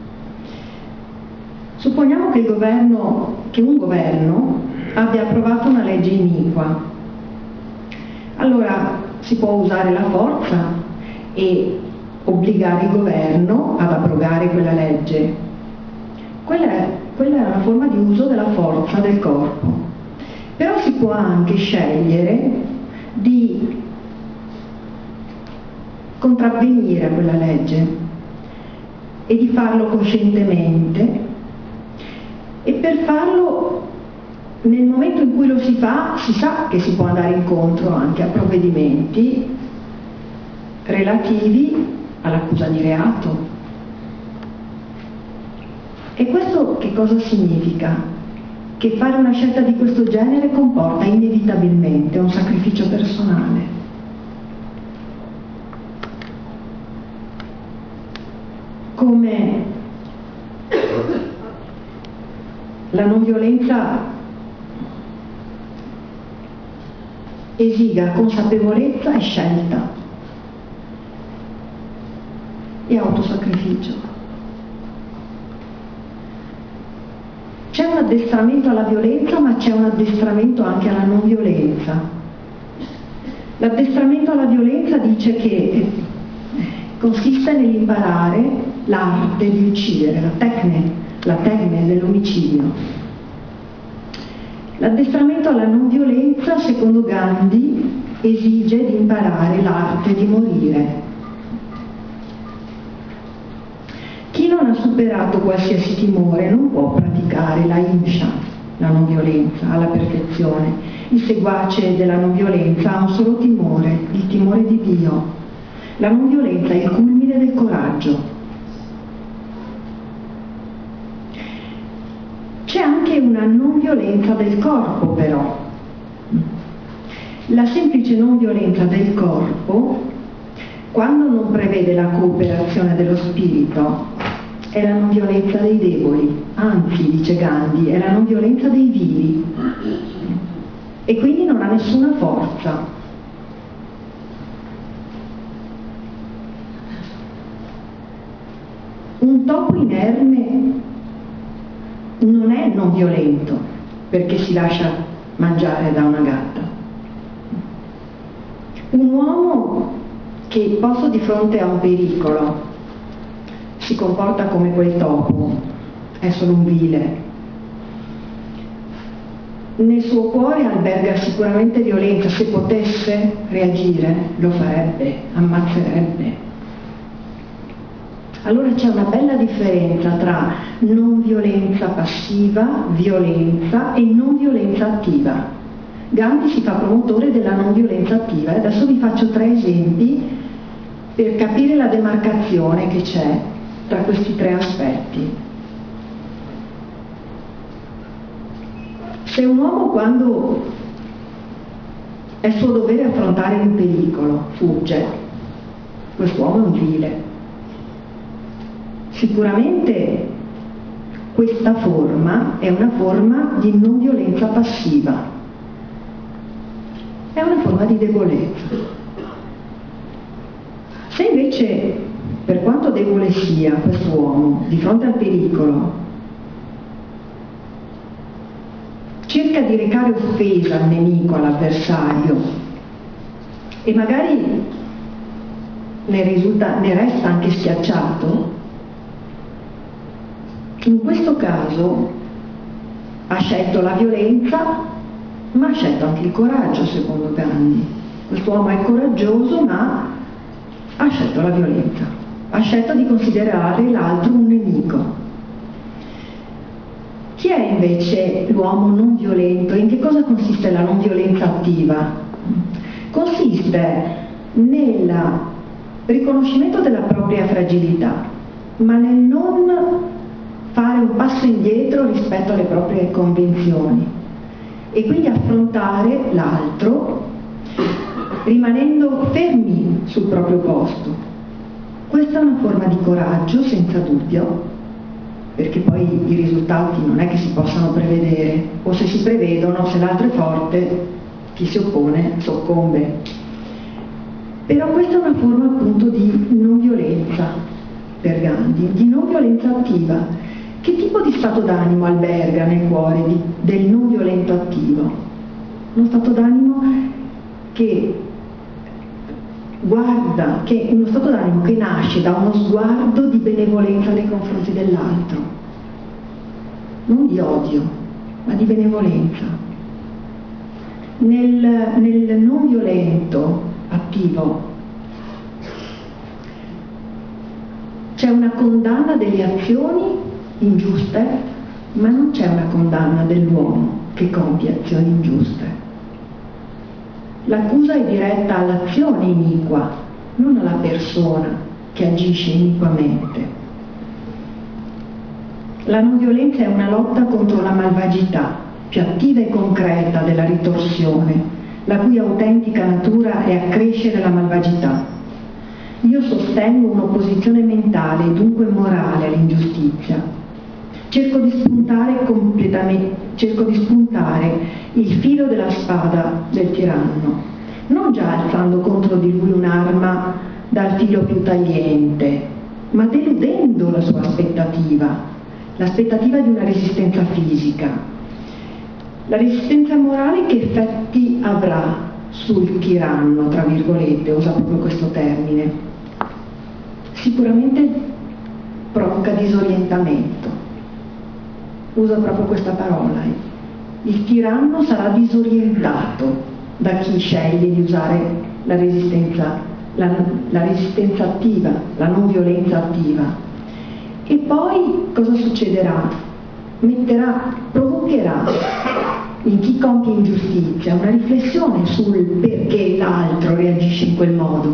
Supponiamo che il governo, che un governo abbia approvato una legge iniqua. Allora si può usare la forza e obbligare il governo ad abrogare quella legge. Quella, quella era una forma di uso della forza del corpo. Però si può anche scegliere di contravvenire a quella legge e di farlo coscientemente, e per farlo, nel momento in cui lo si fa, si sa che si può andare incontro anche a provvedimenti relativi all'accusa di reato. E questo che cosa significa? Che fare una scelta di questo genere comporta inevitabilmente un sacrificio personale. Come la non violenza esiga consapevolezza e scelta e autosacrificio. C'è un addestramento alla violenza, ma c'è un addestramento anche alla non violenza. L'addestramento alla violenza dice che consiste nell'imparare l'arte di uccidere, la tecne, la tecne dell'omicidio. L'addestramento alla non violenza, secondo Gandhi, esige di imparare l'arte di morire. Chi non ha superato qualsiasi timore non può praticare la Ahimsa, la non violenza, alla perfezione. Il seguace della non violenza ha un solo timore, il timore di Dio. La non violenza è il culmine del coraggio. C'è anche una non violenza del corpo, però. La semplice non violenza del corpo, quando non prevede la cooperazione dello spirito, è la non violenza dei deboli, anzi, dice Gandhi, è la non violenza dei vivi, e quindi non ha nessuna forza. Un topo inerme non è non violento perché si lascia mangiare da una gatta. Un uomo che, posto di fronte a un pericolo, si comporta come quel topo, è solo un vile. Nel suo cuore alberga sicuramente violenza, se potesse reagire lo farebbe, ammazzerebbe. Allora c'è una bella differenza tra non violenza passiva, violenza, e non violenza attiva. Gandhi si fa promotore della non violenza attiva, e adesso vi faccio tre esempi per capire la demarcazione che c'è tra questi tre aspetti. Se un uomo, quando è suo dovere affrontare un pericolo, fugge, quest'uomo è un vile. Sicuramente questa forma è una forma di non violenza passiva, è una forma di debolezza. Se invece, per quanto debole sia quest'uomo, di fronte al pericolo, cerca di recare offesa al nemico, all'avversario, e magari ne, risulta, ne resta anche schiacciato, in questo caso ha scelto la violenza, ma ha scelto anche il coraggio, secondo Gandhi. Quest'uomo è coraggioso, ma ha scelto la violenza, ha scelto di considerare l'altro un nemico. Chi è invece l'uomo non violento? In che cosa consiste la non violenza attiva? Consiste nel riconoscimento della propria fragilità, ma nel non fare un passo indietro rispetto alle proprie convinzioni, e quindi affrontare l'altro rimanendo fermi sul proprio posto. Questa è una forma di coraggio, senza dubbio, perché poi i risultati non è che si possano prevedere, o se si prevedono, se l'altro è forte, chi si oppone soccombe. Però questa è una forma appunto di non violenza per Gandhi, di non violenza attiva. Che tipo di stato d'animo alberga nel cuore di, del non violento attivo? Uno stato d'animo che guarda, che uno stato d'animo che nasce da uno sguardo di benevolenza nei confronti dell'altro. non di odio, ma di benevolenza. Nel, nel non violento attivo c'è una condanna delle azioni ingiuste, ma non c'è una condanna dell'uomo che compie azioni ingiuste. L'accusa è diretta all'azione iniqua, non alla persona che agisce iniquamente. La non violenza è una lotta contro la malvagità, più attiva e concreta della ritorsione, la cui autentica natura è accrescere la malvagità. Io sostengo un'opposizione mentale e dunque morale all'ingiustizia. Cerco di spuntare completamente, cerco di spuntare il filo della spada del tiranno, non già alzando contro di lui un'arma dal filo più tagliente, ma deludendo la sua aspettativa, l'aspettativa di una resistenza fisica. La resistenza morale che effetti avrà sul tiranno, tra virgolette, usa proprio questo termine? Sicuramente provoca disorientamento, usa proprio questa parola. Il tiranno sarà disorientato da chi sceglie di usare la resistenza, la, la resistenza attiva, la non violenza attiva. E poi cosa succederà? Metterà, provocherà in chi compie ingiustizia una riflessione sul perché l'altro reagisce in quel modo.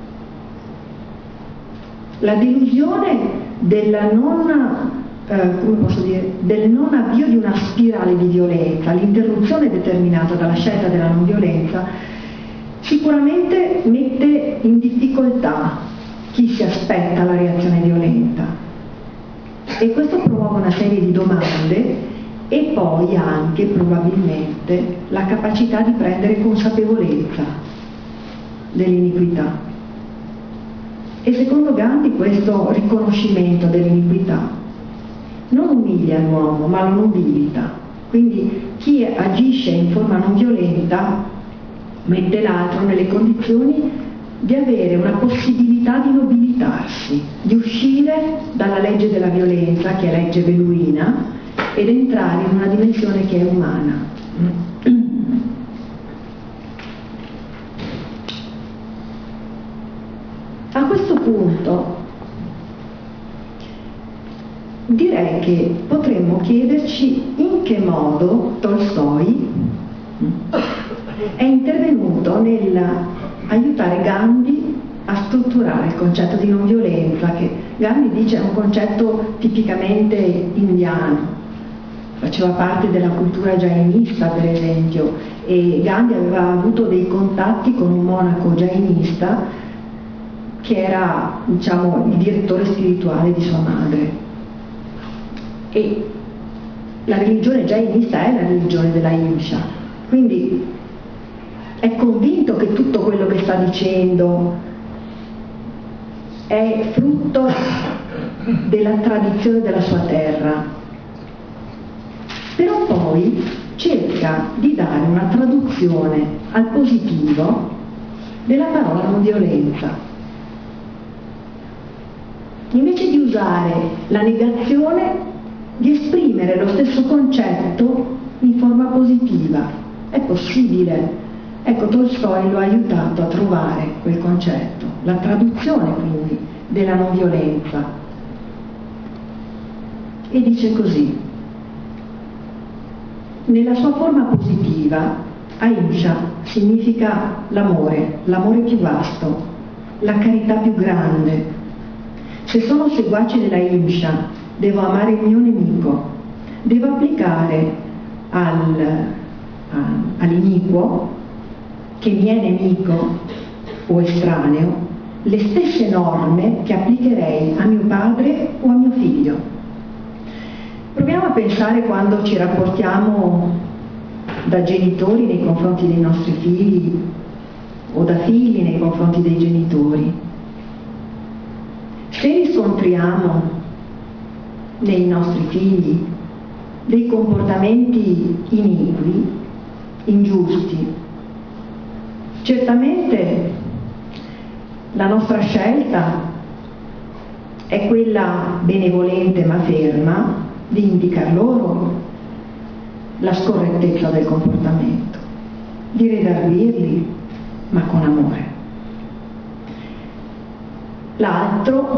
La delusione della non, eh, come posso dire, del non avvio di una spirale di violenza, l'interruzione determinata dalla scelta della non violenza, sicuramente mette in difficoltà chi si aspetta la reazione violenta. E questo promuove una serie di domande e poi anche probabilmente la capacità di prendere consapevolezza dell'iniquità. E secondo Gandhi questo riconoscimento dell'iniquità non umilia l'uomo ma lo nobilita. Quindi chi agisce in forma non violenta mette l'altro nelle condizioni di avere una possibilità di nobilitarsi, di uscire dalla legge della violenza, che è legge beduina, ed entrare in una dimensione che è umana. A questo punto direi che potremmo chiederci in che modo Tolstoi è intervenuto nel aiutare Gandhi a strutturare il concetto di non violenza, che Gandhi dice è un concetto tipicamente indiano, faceva parte della cultura jainista per esempio, e Gandhi aveva avuto dei contatti con un monaco jainista che era, diciamo, il direttore spirituale di sua madre. E la religione jainista è la religione della Ahimsa, quindi è convinto che tutto quello che sta dicendo è frutto della tradizione della sua terra, però poi cerca di dare una traduzione al positivo della parola non violenza. Invece di usare la negazione, di esprimere lo stesso concetto in forma positiva. È possibile. Ecco, Tolstoi lo ha aiutato a trovare quel concetto, la traduzione quindi della non violenza. E dice così: nella sua forma positiva, Ahimsa significa l'amore, l'amore più vasto, la carità più grande. Se sono seguace della Ahimsa, devo amare il mio nemico, devo applicare al, a, all'iniquo, che mi è nemico o estraneo, le stesse norme che applicherei a mio padre o a mio figlio. Proviamo a pensare quando ci rapportiamo da genitori nei confronti dei nostri figli o da figli nei confronti dei genitori. Se riscontriamo nei nostri figli dei comportamenti iniqui, ingiusti, certamente la nostra scelta è quella benevolente ma ferma di indicar loro la scorrettezza del comportamento, di redarguirli, ma con amore. L'altro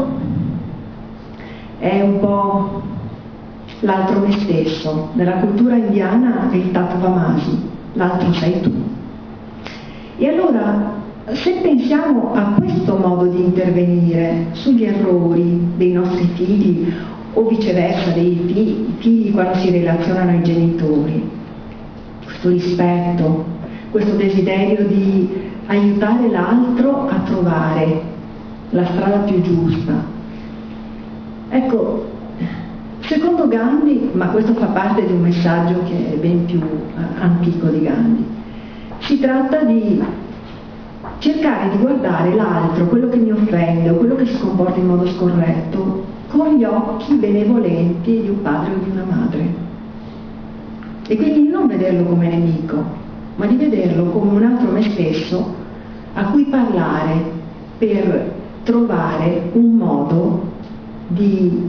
è un po' l'altro me stesso. Nella cultura indiana è il Tattvamasi, l'altro sei tu. E allora, se pensiamo a questo modo di intervenire sugli errori dei nostri figli o viceversa dei figli quando si relazionano ai genitori, questo rispetto, questo desiderio di aiutare l'altro a trovare la strada più giusta. Ecco, secondo Gandhi, ma questo fa parte di un messaggio che è ben più eh, antico di Gandhi, si tratta di cercare di guardare l'altro, quello che mi offende o quello che si comporta in modo scorretto, con gli occhi benevolenti di un padre o di una madre. E quindi non vederlo come nemico, ma di vederlo come un altro me stesso a cui parlare per trovare un modo di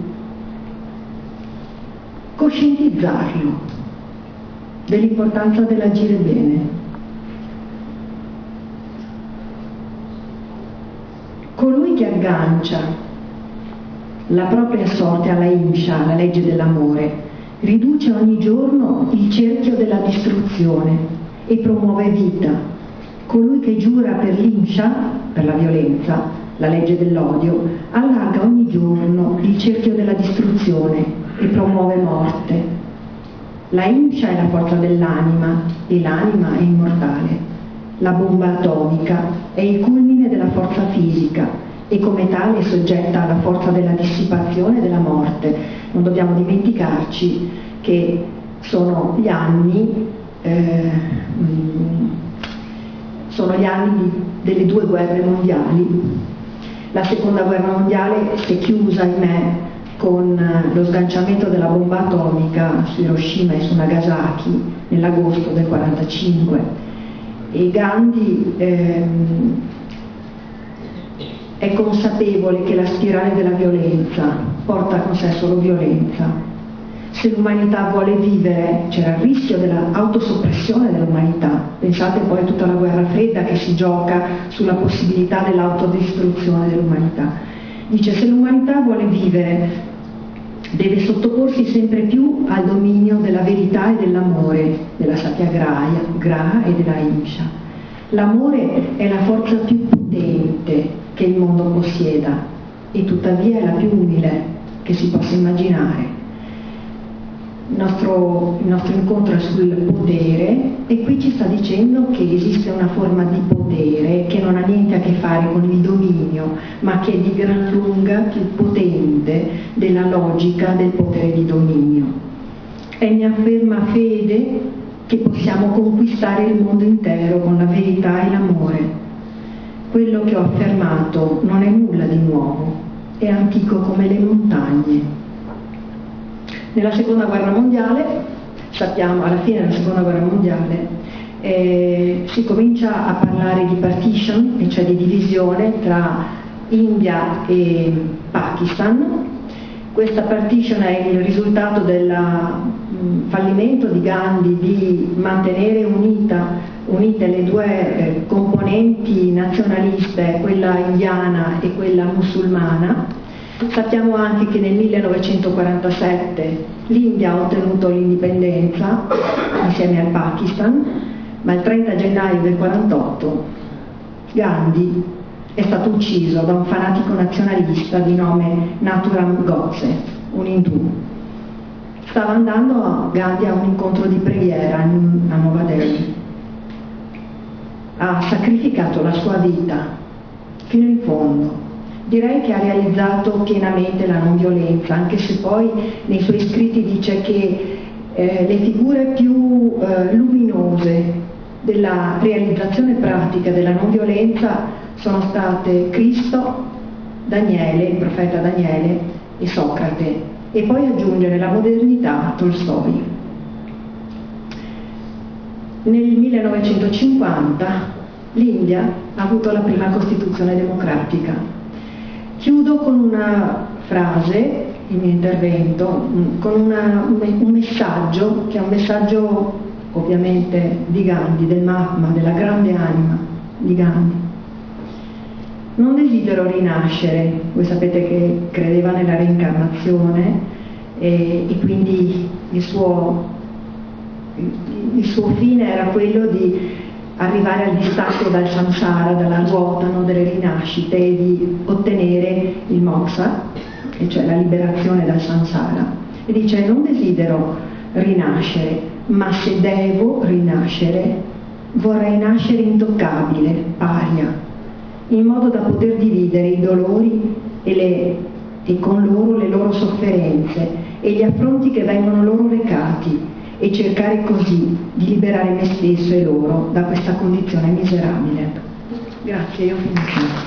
coscientizzarlo dell'importanza dell'agire bene. Colui che aggancia la propria sorte alla Ahimsa, la legge dell'amore, riduce ogni giorno il cerchio della distruzione e promuove vita. Colui che giura per l'Ahimsa, per la violenza, la legge dell'odio, allarga ogni giorno il cerchio della distruzione e promuove morte. La Ahimsa è la forza dell'anima e l'anima è immortale. La bomba atomica è il culmine della forza fisica e come tale è soggetta alla forza della dissipazione e della morte. Non dobbiamo dimenticarci che sono gli anni, eh, sono gli anni delle due guerre mondiali. La seconda guerra mondiale si è chiusa, ahimè, con lo sganciamento della bomba atomica su Hiroshima e su Nagasaki nell'agosto del quarantacinque. E Gandhi ehm, è consapevole che la spirale della violenza porta con sé solo violenza. Se l'umanità vuole vivere, c'era il rischio dell'autosoppressione dell'umanità. Pensate poi a tutta la guerra fredda che si gioca sulla possibilità dell'autodistruzione dell'umanità. Dice, se l'umanità vuole vivere, deve sottoporsi sempre più al dominio della verità e dell'amore, della satyagraha graha e della ahimsa. L'amore è la forza più potente che il mondo possieda e tuttavia è la più umile che si possa immaginare. Il nostro, il nostro incontro è sul potere e qui ci sta dicendo che esiste una forma di potere che non ha niente a che fare con il dominio, ma che è di gran lunga più potente della logica del potere di dominio. È mia ferma fede che possiamo conquistare il mondo intero con la verità e l'amore. Quello che ho affermato non è nulla di nuovo, è antico come le montagne. Nella seconda guerra mondiale, sappiamo, alla fine della seconda guerra mondiale, eh, si comincia a parlare di partition, e cioè di divisione tra India e Pakistan. Questa partition è il risultato del mh, fallimento di Gandhi di mantenere unita, unite le due eh, componenti nazionaliste, quella indiana e quella musulmana. Sappiamo anche che nel millenovecentoquarantasette l'India ha ottenuto l'indipendenza insieme al Pakistan, ma il trenta gennaio del quarantotto Gandhi è stato ucciso da un fanatico nazionalista di nome Nathuram Godse, un indù. Stava andando Gandhi a un incontro di preghiera a Nuova Delhi. Ha sacrificato la sua vita fino in fondo. Direi che ha realizzato pienamente la non violenza, anche se poi nei suoi scritti dice che eh, le figure più eh, luminose della realizzazione pratica della non violenza sono state Cristo, Daniele, il profeta Daniele e Socrate, e poi aggiunge nella modernità Tolstoi. Nel millenovecentocinquanta l'India ha avuto la prima Costituzione democratica. Chiudo con una frase il mio intervento con una, un messaggio che è un messaggio ovviamente di Gandhi, del Mahatma, della grande anima di Gandhi. Non desidero rinascere, voi sapete che credeva nella reincarnazione e, e quindi il suo, il suo fine era quello di arrivare al distacco dal samsara, dalla ruota, no, delle rinascite, e di ottenere il moksha, e cioè la liberazione dal samsara. E dice: non desidero rinascere, ma se devo rinascere vorrei nascere intoccabile, paria, in modo da poter dividere i dolori e, le, e con loro le loro sofferenze e gli affronti che vengono loro recati, e cercare così di liberare me stesso e loro da questa condizione miserabile. Grazie, io ho finito.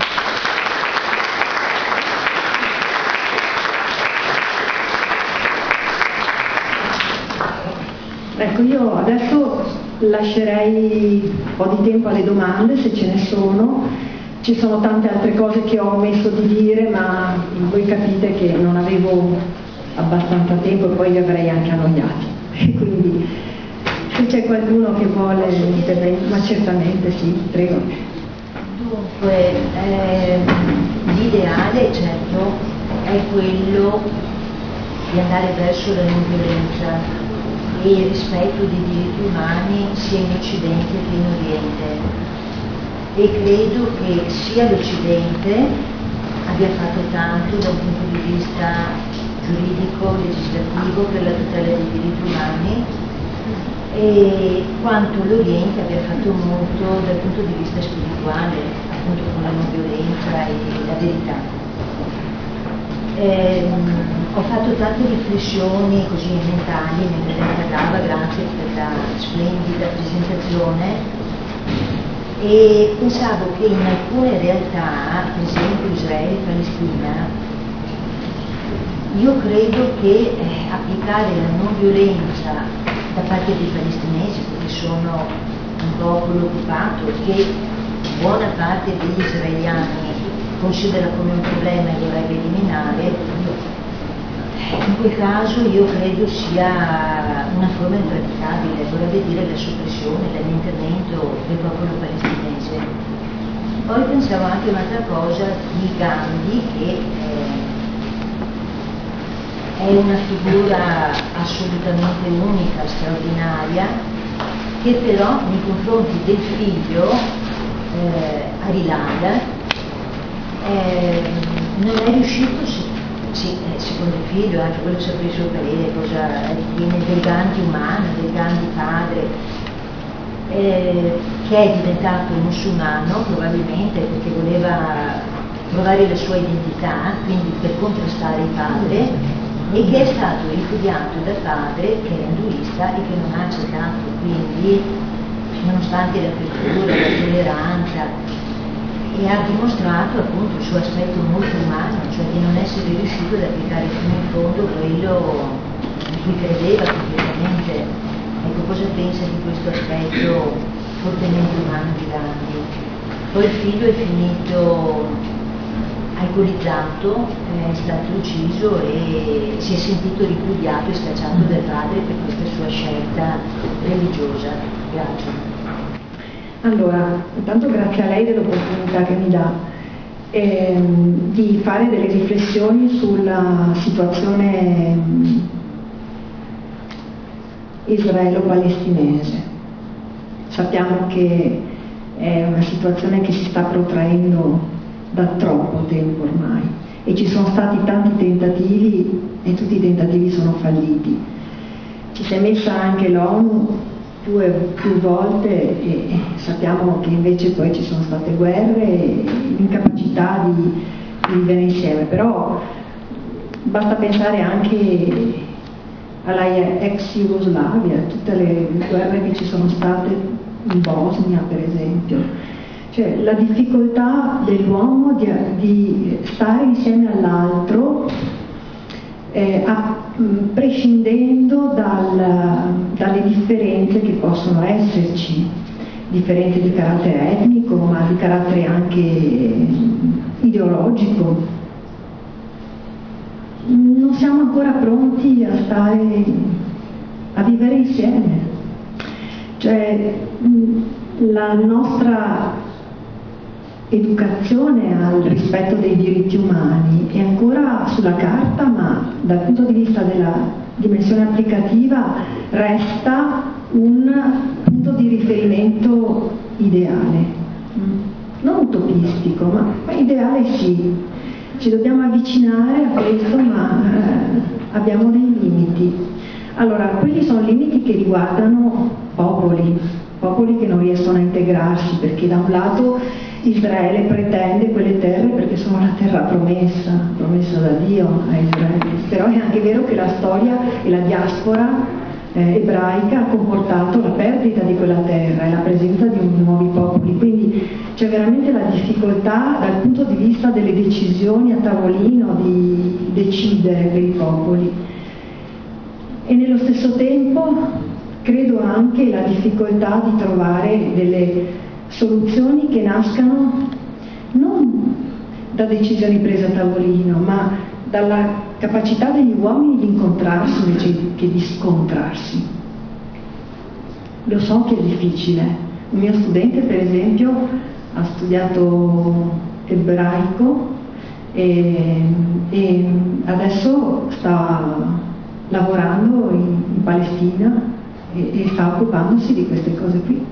Ecco, io adesso lascerei un po' di tempo alle domande, se ce ne sono. Ci sono tante altre cose che ho omesso di dire, ma voi capite che non avevo abbastanza tempo e poi vi avrei anche annoiati. E quindi se c'è qualcuno che vuole intervenire, ma certamente sì, prego. Dunque, eh, l'ideale certo è quello di andare verso la non violenza e il rispetto dei diritti umani sia in Occidente che in Oriente, e credo che sia l'Occidente abbia fatto tanto dal punto di vista giuridico, legislativo per la tutela dei diritti umani, e quanto l'Oriente abbia fatto molto dal punto di vista spirituale, appunto con la non violenza e la verità. Eh, ho fatto tante riflessioni così mentali mentre lei parlava, grazie per la splendida presentazione, e pensavo che in alcune realtà, per esempio Israele e Palestina, io credo che eh, applicare la non violenza da parte dei palestinesi, perché sono un popolo occupato che buona parte degli israeliani considera come un problema e vorrebbe eliminare, in quel caso io credo sia una forma impraticabile, vorrebbe dire la soppressione, l'annientamento del popolo palestinese. Poi pensavo anche a un'altra cosa di Gandhi, che eh, è una figura assolutamente unica, straordinaria, che però nei confronti del figlio, eh, Arilal, eh, non è riuscito, sì, sì, secondo il figlio, anche quello sapeva il suo parere, cosa ritiene del Gandhi umano, del Gandhi padre, eh, che è diventato musulmano probabilmente perché voleva trovare la sua identità, quindi per contrastare il padre, e che è stato ripudiato dal padre, che era induista e che non ha accettato, quindi nonostante l'apertura, la tolleranza, e ha dimostrato appunto il suo aspetto molto umano, cioè di non essere riuscito ad applicare fino in fondo quello in cui credeva completamente. Ecco, cosa pensa di questo aspetto fortemente umano di Gandhi? Poi il figlio è finito alcolizzato, è stato ucciso e si è sentito ripudiato e scacciato dal padre per questa sua scelta religiosa. Grazie. Allora, intanto grazie a lei dell'opportunità che mi dà ehm, di fare delle riflessioni sulla situazione israelo-palestinese. Sappiamo che è una situazione che si sta protraendo da troppo tempo ormai e ci sono stati tanti tentativi e tutti i tentativi sono falliti. Ci si è messa anche l'ONU più, più volte e sappiamo che invece poi ci sono state guerre e l'incapacità di, di vivere insieme, però basta pensare anche alla ex Jugoslavia, tutte le guerre che ci sono state in Bosnia per esempio. Cioè la difficoltà dell'uomo di, di stare insieme all'altro eh, a, prescindendo dal, dalle differenze che possono esserci, differenze di carattere etnico ma di carattere anche ideologico. non siamo ancora pronti a stare, a vivere insieme. Cioè, la nostra educazione al rispetto dei diritti umani è ancora sulla carta, ma dal punto di vista della dimensione applicativa resta un punto di riferimento ideale, non utopistico, ma, ma ideale sì. Ci dobbiamo avvicinare a questo, ma eh, abbiamo dei limiti. Allora, quelli sono limiti che riguardano popoli, popoli che non riescono a integrarsi, perché da un lato Israele pretende quelle terre perché sono la terra promessa, promessa da Dio a Israele, però è anche vero che la storia e la diaspora eh, ebraica ha comportato la perdita di quella terra e la presenza di un, nuovi popoli, quindi c'è veramente la difficoltà dal punto di vista delle decisioni a tavolino di decidere per i popoli. E nello stesso tempo credo anche la difficoltà di trovare delle soluzioni che nascano non da decisioni prese a tavolino, ma dalla capacità degli uomini di incontrarsi invece che di scontrarsi. Lo so che è difficile. Un mio studente, per esempio, ha studiato ebraico e, e adesso sta lavorando in, in Palestina e, e sta occupandosi di queste cose qui.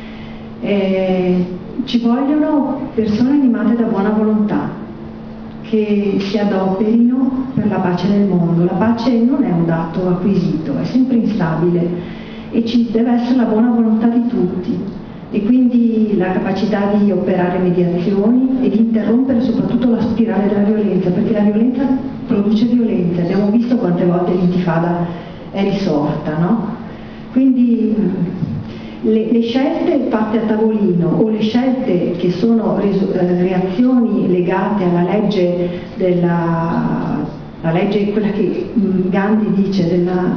E ci vogliono persone animate da buona volontà che si adoperino per la pace nel mondo. La pace non è un dato acquisito, è sempre instabile e ci deve essere la buona volontà di tutti e quindi la capacità di operare mediazioni e di interrompere soprattutto la spirale della violenza, perché la violenza produce violenza. Abbiamo visto quante volte l'intifada è risorta, no? Quindi Le, le scelte fatte a tavolino o le scelte che sono reso, eh, reazioni legate alla legge della la legge, quella che Gandhi dice della,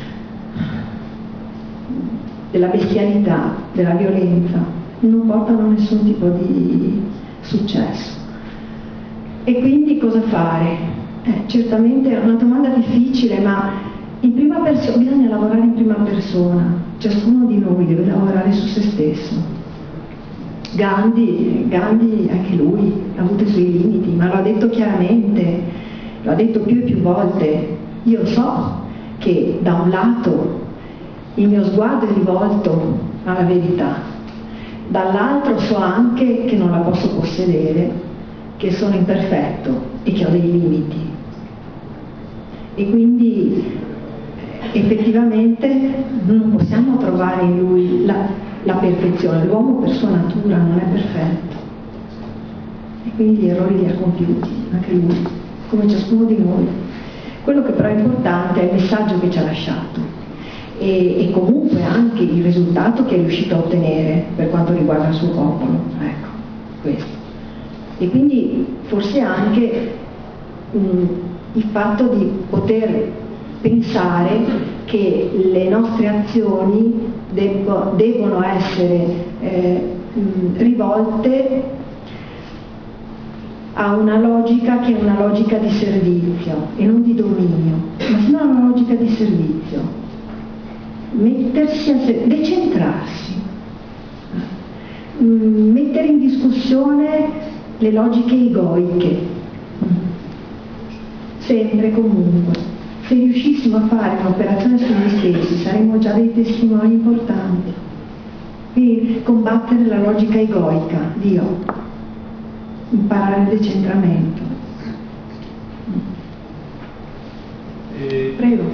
della bestialità, della violenza, non portano a nessun tipo di successo. E quindi cosa fare? Eh, certamente è una domanda difficile, ma in prima persona bisogna lavorare in prima persona. Ciascuno di noi deve lavorare su se stesso. Gandhi, Gandhi anche lui ha avuto i suoi limiti, ma lo ha detto chiaramente, lo ha detto più e più volte. Io so che da un lato il mio sguardo è rivolto alla verità, dall'altro so anche che non la posso possedere, che sono imperfetto e che ho dei limiti. E quindi effettivamente non possiamo trovare in lui la, la perfezione. L'uomo per sua natura non è perfetto e quindi gli errori li ha compiuti anche lui, come ciascuno di noi. Quello che però è importante è il messaggio che ci ha lasciato e, e comunque anche il risultato che è riuscito a ottenere per quanto riguarda il suo popolo. Ecco, questo. E quindi forse anche mh, il fatto di poter pensare che le nostre azioni debbo, devono essere eh, mh, rivolte a una logica che è una logica di servizio e non di dominio, ma sino a una logica di servizio. Mettersi a se- decentrarsi, mh, mettere in discussione le logiche egoiche, mh. sempre e comunque. Se riuscissimo a fare un'operazione su noi stessi saremmo già dei testimoni importanti. Quindi combattere la logica egoica, Dio, imparare il decentramento. Eh, Prego.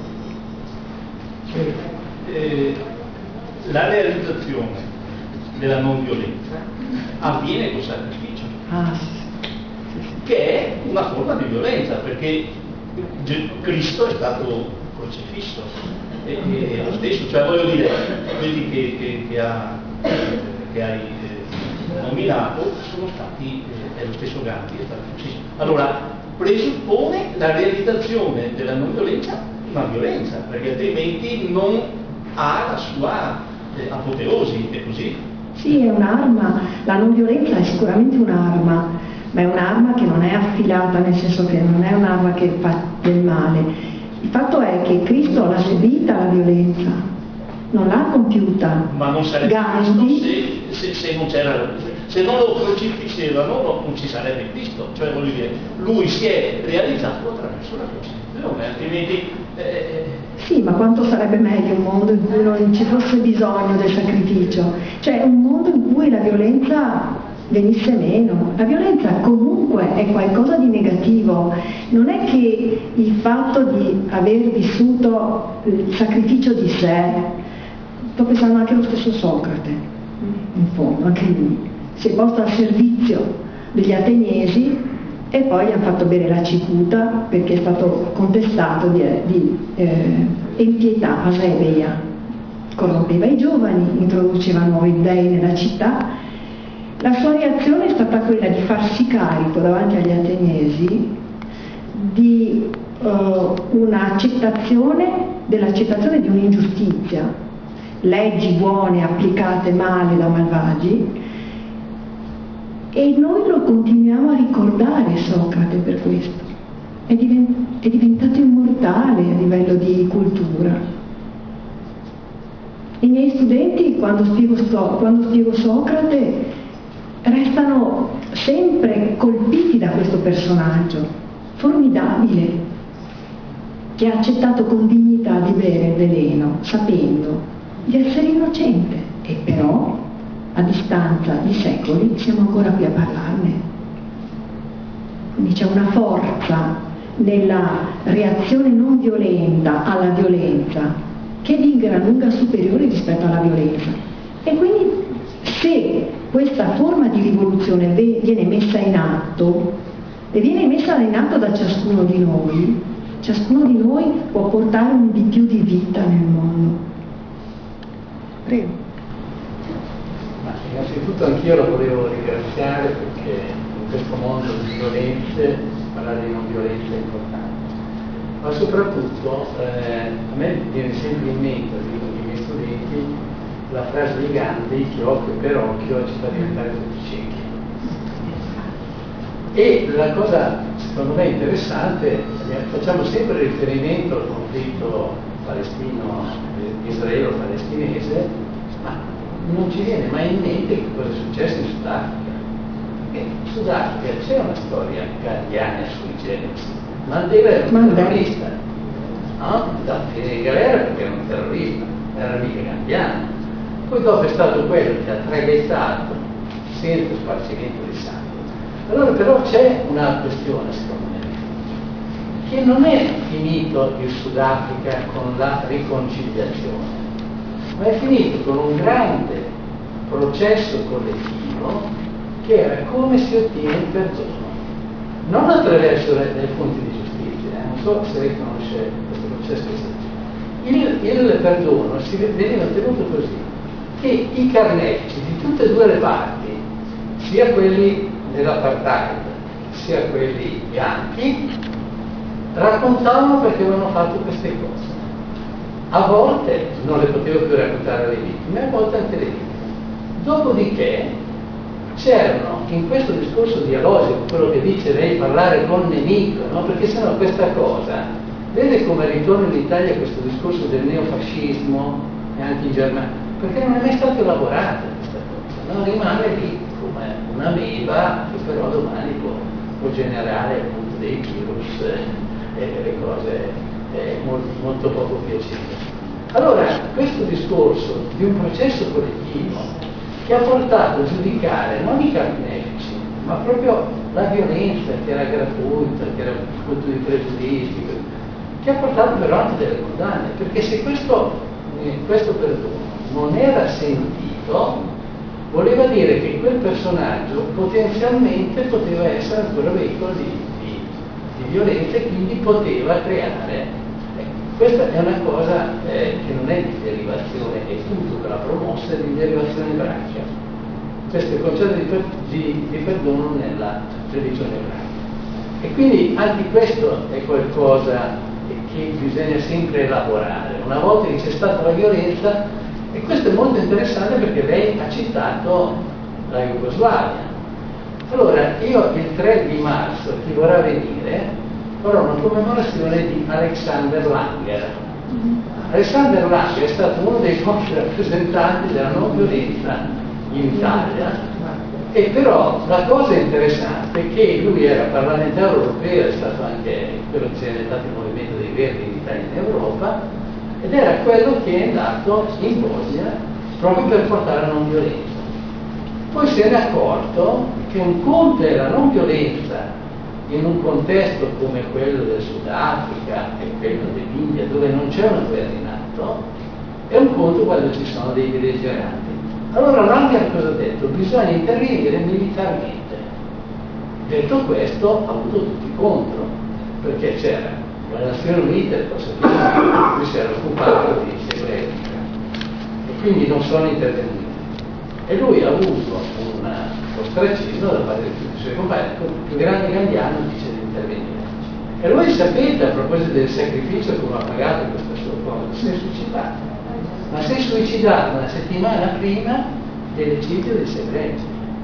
Eh, la realizzazione della non violenza avviene con sacrificio, Ah, sì, sì, sì. che è una forma di violenza, perché Cristo è stato crocifisso e, e lo stesso, cioè voglio dire, quelli che, che, che, ha, che hai eh, nominato sono stati, eh, è lo stesso Gandhi, è stato crocifisso. Allora presuppone la realizzazione della non violenza una violenza, perché altrimenti non ha la sua eh, apoteosi, è così? Sì, è un'arma, la non violenza è sicuramente un'arma, ma è un'arma che non è affidata affilata, nel senso che non è un'arma che fa del male. Il fatto è che Cristo l'ha subita la violenza, non l'ha compiuta. Ma non sarebbe Gandhi, Cristo se, se, se non c'era, se non lo crocifiggevano non ci sarebbe Cristo, cioè voglio dire, lui si è realizzato attraverso la crucifissione, altrimenti eh, sì, ma quanto sarebbe meglio un mondo in cui non ci fosse bisogno del sacrificio, cioè un mondo in cui la violenza venisse meno. La violenza comunque è qualcosa di negativo, non è che il fatto di aver vissuto il sacrificio di sé, sto pensando anche allo stesso Socrate, in fondo, anche lui si è posto al servizio degli ateniesi e poi gli hanno fatto bere la cicuta perché è stato contestato di, di eh, impietà, asebeia, corrompeva i giovani, introduceva nuovi dei nella città. La sua reazione è stata quella di farsi carico davanti agli ateniesi di uh, un'accettazione, dell'accettazione di un'ingiustizia, leggi buone applicate male da malvagi, e noi lo continuiamo a ricordare Socrate per questo. È, divent- è diventato immortale a livello di cultura. I miei studenti, quando spiego, sto- quando spiego Socrate, restano sempre colpiti da questo personaggio formidabile che ha accettato con dignità di bere il veleno sapendo di essere innocente, e però a distanza di secoli siamo ancora qui a parlarne. Quindi c'è una forza nella reazione non violenta alla violenza che è di gran lunga superiore rispetto alla violenza, e quindi se questa forma di rivoluzione viene messa in atto, e viene messa in atto da ciascuno di noi, ciascuno di noi può portare un di più di vita nel mondo. Prego. Ma innanzitutto anch'io lo volevo ringraziare perché in questo mondo di violenze parlare di non violenza è importante, ma soprattutto eh, a me viene sempre in mente, dico ai miei studenti, la frase di Gandhi che occhio per occhio ci fa diventare tutti ciechi. E la cosa secondo me interessante, facciamo sempre riferimento al conflitto palestino, israelo-palestinese, ma non ci viene mai in mente che cosa è successo in Sudafrica. E in Sudafrica c'è una storia gandhiana sui generis. Mandela era un Mandela. terrorista, no? Da fine di galera perché era un terrorista, non era mica gandhiano. Poi dopo è stato quello che ha traghettato senza sparcimento di sangue. Allora però c'è una questione secondo me, che non è finito il Sudafrica con la riconciliazione, ma è finito con un grande processo collettivo che era come si ottiene il perdono, non attraverso delle fonti di giustizia, eh? non so se lei conosce questo processo. Il, il perdono si veniva ottenuto così, che i carnefici di tutte e due le parti, sia quelli dell'apartheid sia quelli bianchi, raccontavano perché avevano fatto queste cose. A volte non le potevo più raccontare alle vittime, a volte anche le vittime. Dopodiché c'erano in questo discorso dialogico, quello che dice lei, parlare col nemico, no? Perché sennò questa cosa, vede come ritorna in Italia questo discorso del neofascismo e anche in Germania, perché non è mai stato elaborato questa cosa, no? Rimane lì come una meba che però domani può, può generare appunto dei virus e eh, delle cose eh, molto, molto poco piacevoli. Allora, questo discorso di un processo collettivo che ha portato a giudicare non i carnefici, ma proprio la violenza che era gratuita, che era frutto di pregiudizi, che ha portato però anche delle condanne, perché se questo, eh, questo perdono non era sentito, voleva dire che quel personaggio potenzialmente poteva essere ancora veicolo di, di, di violenza e quindi poteva creare. Questa è una cosa eh, che non è di derivazione, è tutto che la promossa, è di derivazione ebraica. Questo è il concetto di, per, di, di perdono nella religione ebraica. E quindi anche questo è qualcosa che bisogna sempre elaborare. Una volta che c'è stata la violenza, e questo è molto interessante perché lei ha citato la Jugoslavia. Allora, io il tre di marzo, chi vorrà venire, farò una commemorazione di Alexander Langer. Alexander Langer è stato uno dei pochi rappresentanti della non violenza in Italia, e però la cosa interessante è che lui era parlamentare europeo, è stato anche quello che si è diventato il movimento dei Verdi in Italia e in Europa, ed era quello che è andato in Bosnia proprio per portare la non violenza. Poi si è accorto che un conto è la non violenza in un contesto come quello del Sudafrica e quello dell'India, dove non c'è una guerra in atto, è un conto quando ci sono dei belligeranti. Allora Langer cosa ha detto? Bisogna intervenire militarmente. Detto questo, ha avuto tutti contro, perché c'era le Nazioni Unite, il passaggio, lui si era occupato di segretica, e quindi non sono intervenuti. E lui ha avuto un ostracismo da parte di tutti i suoi compagni, il più grande Gandhiano dice di intervenire. E lui, sapete, a proposito del sacrificio come ha pagato questa sua cosa, si è suicidato. Ma si è suicidato una settimana prima dell'eccidio di Srebrenica.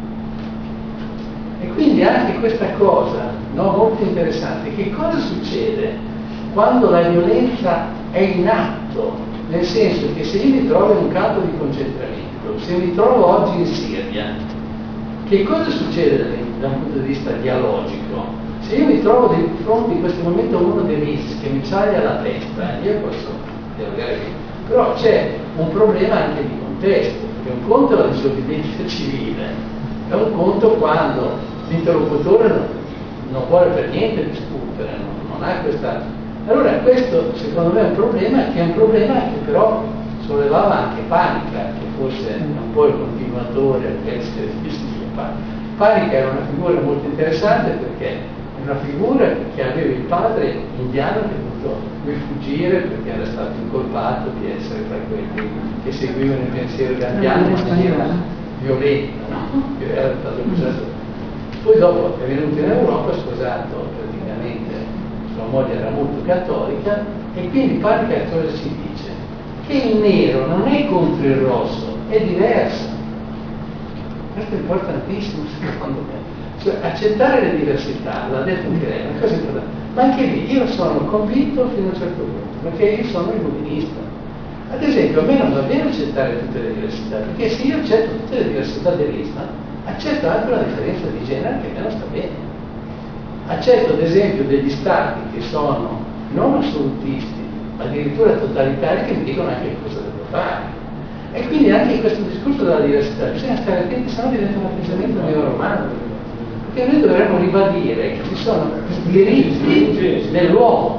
E quindi anche questa cosa, no, molto interessante, che cosa succede quando la violenza è in atto? Nel senso che se io mi trovo in un campo di concentramento, se mi trovo oggi in Siria, che cosa succede da un punto di vista dialogico? Se io mi trovo di fronte in questo momento a uno dei rischi che mi taglia la testa, io posso dialogare. Però c'è un problema anche di contesto, perché un conto è la disobbedienza civile, è un conto quando l'interlocutore non, non vuole per niente discutere, non, non ha questa... Allora questo secondo me è un problema, che è un problema che però sollevava anche Panica, che forse è un po' il continuatore anche di Panica. Era una figura molto interessante perché è una figura che aveva il padre indiano che lui fuggire perché era stato incolpato di essere tra quelli che seguivano il pensiero gandhiano in maniera violenta, no? Che era stato accusato. Poi dopo è venuto in Europa, ha sposato praticamente, sua moglie era molto cattolica, e quindi Panica cosa ci dice? Che il nero non è contro il rosso, è diverso. Questo è importantissimo secondo me. Cioè, accettare le diversità, l'ha detto anche lei, è una cosa importante. Ma anche lì io sono convinto fino a un certo punto, perché io sono illuminista. Ad esempio, a me non va bene accettare tutte le diversità, perché se io accetto tutte le diversità dell'Islam, accetto anche una differenza di genere che a me non sta bene. Accetto ad esempio degli stati che sono non assolutisti, ma addirittura totalitari, che mi dicono anche cosa devo fare. E quindi anche in questo discorso della diversità bisogna stare attenti, sennò diventa un atteggiamento neoromantico. Perché noi dovremmo ribadire che ci sono i diritti dell'uomo,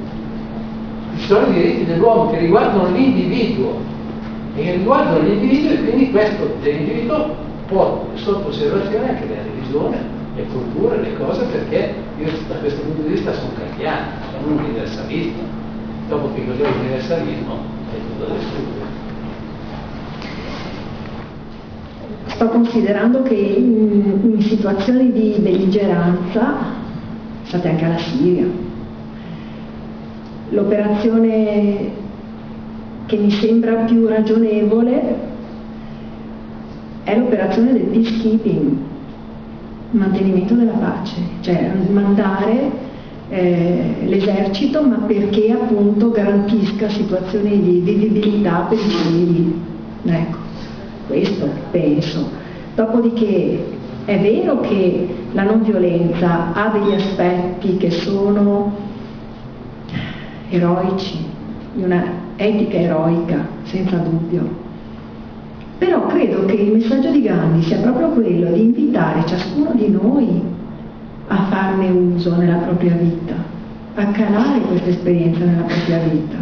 ci sono i diritti dell'uomo che riguardano l'individuo e che riguardano l'individuo, e quindi questo dell'individuo può sotto osservazione anche la religione, le culture, le cose, perché io da questo punto di vista sono kantiano, sono un universalista. Dopo che cos'è l'universalismo è tutto del studio. Sto considerando che in, in situazioni di belligeranza, state anche alla Siria, l'operazione che mi sembra più ragionevole è l'operazione del peacekeeping, mantenimento della pace, cioè mandare eh, l'esercito, ma perché appunto garantisca situazioni di vivibilità per i civili. Ecco. Questo penso. Dopodiché è vero che la non violenza ha degli aspetti che sono eroici, di una etica eroica, senza dubbio. Però credo che il messaggio di Gandhi sia proprio quello di invitare ciascuno di noi a farne uso nella propria vita, a calare questa esperienza nella propria vita.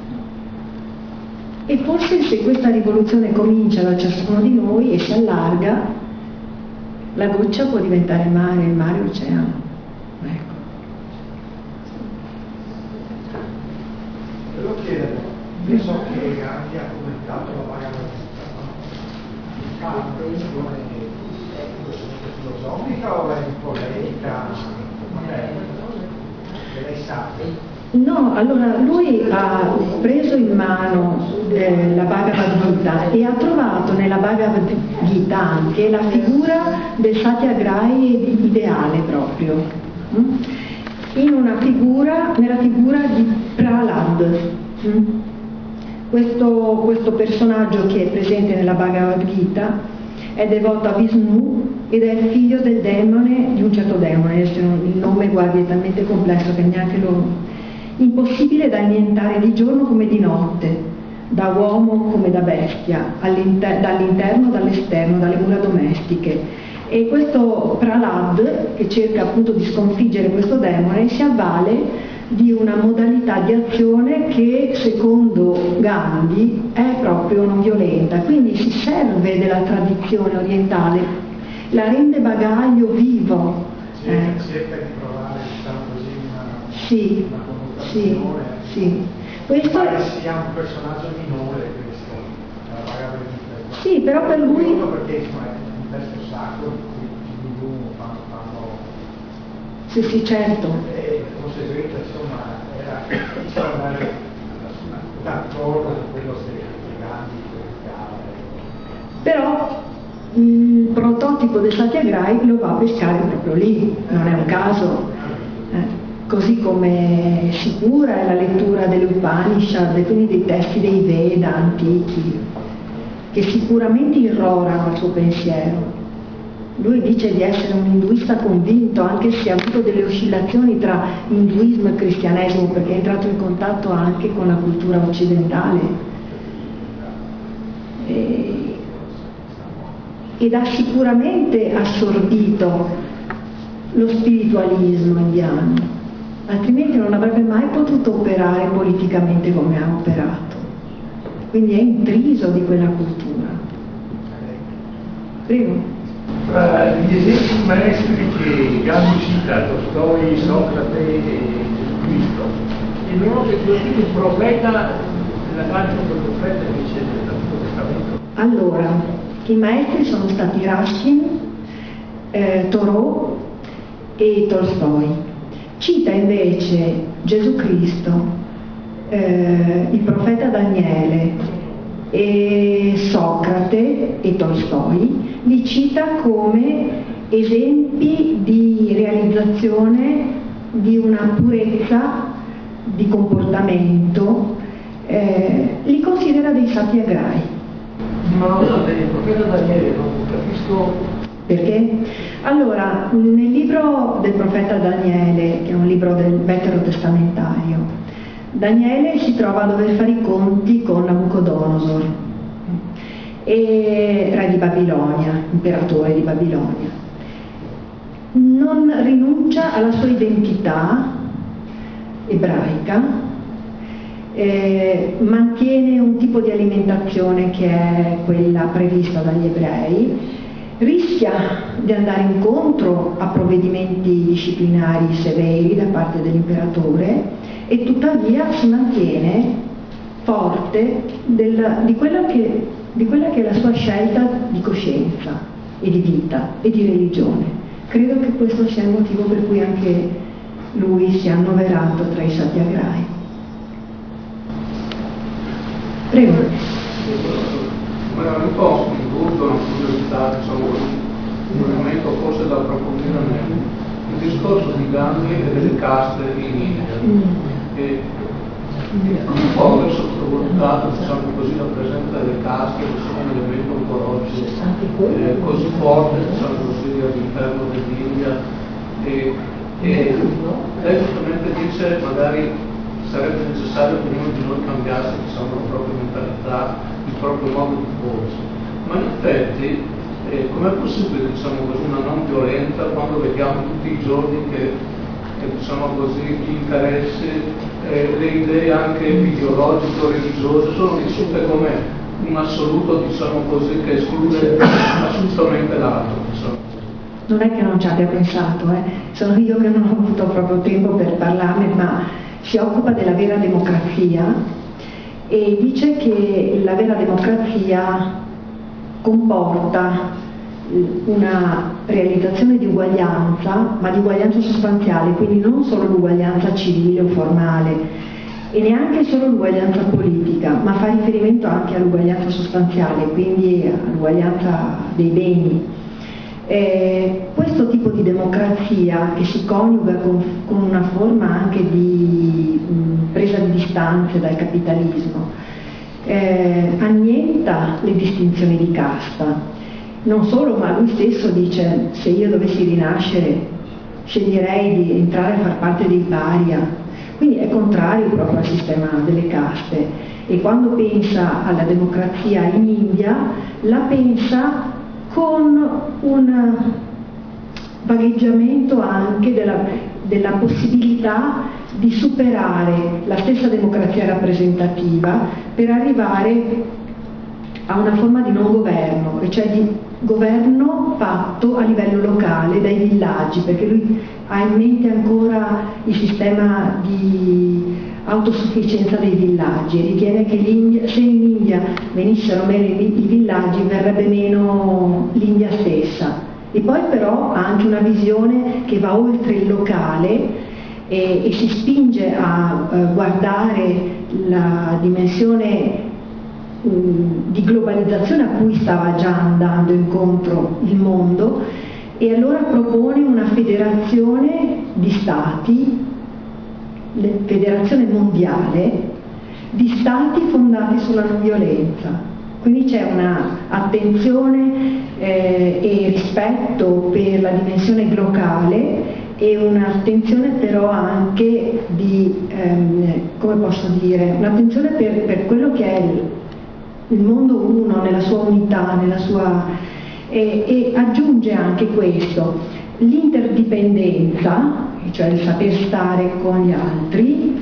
E forse se questa rivoluzione comincia da ciascuno di noi e si allarga, la goccia può diventare mare, il mare oceano. Ecco. Volevo chiedere, io so che Gandhi ha commentato la Bhagavad Gita, no? Fa una questione filosofica o è polemica? Vabbè, che lei sa. No, allora lui ha preso in mano eh, la Bhagavad Gita e ha trovato nella Bhagavad Gita anche la figura del Satyagraha ideale proprio, mm? in una figura, nella figura di Prahlad. Mm? Questo, questo personaggio che è presente nella Bhagavad Gita è devoto a Vishnu ed è il figlio del demone, di un certo demone, il nome guardi è talmente complesso che neanche lo... Impossibile da annientare di giorno come di notte, da uomo come da bestia, all'inter- dall'interno, dall'esterno, dalle mura domestiche. E questo Prahlad, che cerca appunto di sconfiggere questo demone, si avvale di una modalità di azione che secondo Gandhi è proprio non violenta, quindi si serve della tradizione orientale, la rende bagaglio vivo. Cerca, Eh. cerca di provare, diciamo così, una, Sì, una sì, connotazione. sì. Questo Pare sia un personaggio minore questo, la Bhagavad Gita. sì, però per lui Perché insomma, è un testo sacro che gli Hindu fanno, fanno sì, sì, certo. e di conseguenza insomma era diciamo, andare d'accordo con quello che Gandhi predicava. Però il prototipo del Satyagraha lo va a pescare proprio lì, non è un caso. Eh, così come sicura è la lettura delle Upanishad, quindi dei testi dei Veda antichi, che sicuramente irrorano il suo pensiero. Lui dice di essere un induista convinto, anche se ha avuto delle oscillazioni tra induismo e cristianesimo, perché è entrato in contatto anche con la cultura occidentale. E, ed ha sicuramente assorbito lo spiritualismo indiano, altrimenti non avrebbe mai potuto operare politicamente come ha operato. Quindi è intriso di quella cultura. Prego. Tra gli esempi maestri che Gandhi cita, Tolstoi, Socrate e Gesù Cristo, il nome del profeta, la parte del profeta invece dell'Antico Testamento. Allora, i maestri sono stati Ruskin, eh, Thoreau e Tolstoi. Cita invece Gesù Cristo, eh, il profeta Daniele e Socrate e Tolstoi, li cita come esempi di realizzazione di una purezza di comportamento, eh, li considera dei satyagrahi. Ma no, il profeta Daniele non capisco. Perché? Allora, nel libro del profeta Daniele, che è un libro del veterotestamentario, Daniele si trova a dover fare i conti con Nabucodonosor, e re di Babilonia, imperatore di Babilonia. Non rinuncia alla sua identità ebraica, eh, mantiene un tipo di alimentazione che è quella prevista dagli ebrei, rischia di andare incontro a provvedimenti disciplinari severi da parte dell'imperatore e tuttavia si mantiene forte del, di, quella che, di quella che è la sua scelta di coscienza e di vita e di religione. Credo che questo sia il motivo per cui anche lui si è annoverato tra i satyagrahi. Prego. Ma un po' un dubbio, una curiosità, diciamo, un momento forse da approfondire meglio. Il discorso di Gandhi e delle caste in India. Mm. E un po' aver sottovalutato, diciamo così, la presenza delle caste che sono un elemento ontologico eh, così forte, diciamo così, all'interno dell'India. E, e lei giustamente dice magari sarebbe necessario che ognuno di noi cambiasse, diciamo, la propria mentalità, il proprio modo di porsi. Ma in effetti eh, com'è possibile, diciamo così, una non violenza quando vediamo tutti i giorni che, che diciamo così, gli interessi, eh, le idee anche ideologiche o religiose sono vissute come un assoluto, diciamo così, che esclude assolutamente l'altro, diciamo. Non è che non ci abbia pensato, eh. Sono io che non ho avuto proprio tempo per parlarne, ma si occupa della vera democrazia e dice che la vera democrazia comporta una realizzazione di uguaglianza, ma di uguaglianza sostanziale, quindi non solo l'uguaglianza civile o formale, e neanche solo l'uguaglianza politica, ma fa riferimento anche all'uguaglianza sostanziale, quindi all'uguaglianza dei beni. Eh, questo tipo di democrazia, che si coniuga con, con una forma anche di mh, presa di distanze dal capitalismo, eh, annienta le distinzioni di casta. Non solo, ma lui stesso dice: se io dovessi rinascere sceglierei di entrare a far parte dei paria. Quindi è contrario proprio al sistema delle caste, e quando pensa alla democrazia in India la pensa con un vagheggiamento anche della, della possibilità di superare la stessa democrazia rappresentativa per arrivare a una forma di non governo, e cioè di governo fatto a livello locale dai villaggi, perché lui ha in mente ancora il sistema di autosufficienza dei villaggi e ritiene che l'India, se in India venissero meno i, i villaggi verrebbe meno l'India stessa. E poi però ha anche una visione che va oltre il locale e, e si spinge a uh, guardare la dimensione di globalizzazione a cui stava già andando incontro il mondo, e allora propone una federazione di stati, federazione mondiale di stati fondati sulla non violenza. Quindi c'è una attenzione eh, e rispetto per la dimensione locale, e un'attenzione però anche di, ehm, come posso dire, un'attenzione per, per quello che è il il mondo uno nella sua unità, nella sua, e, e aggiunge anche questo, l'interdipendenza, cioè il saper stare con gli altri,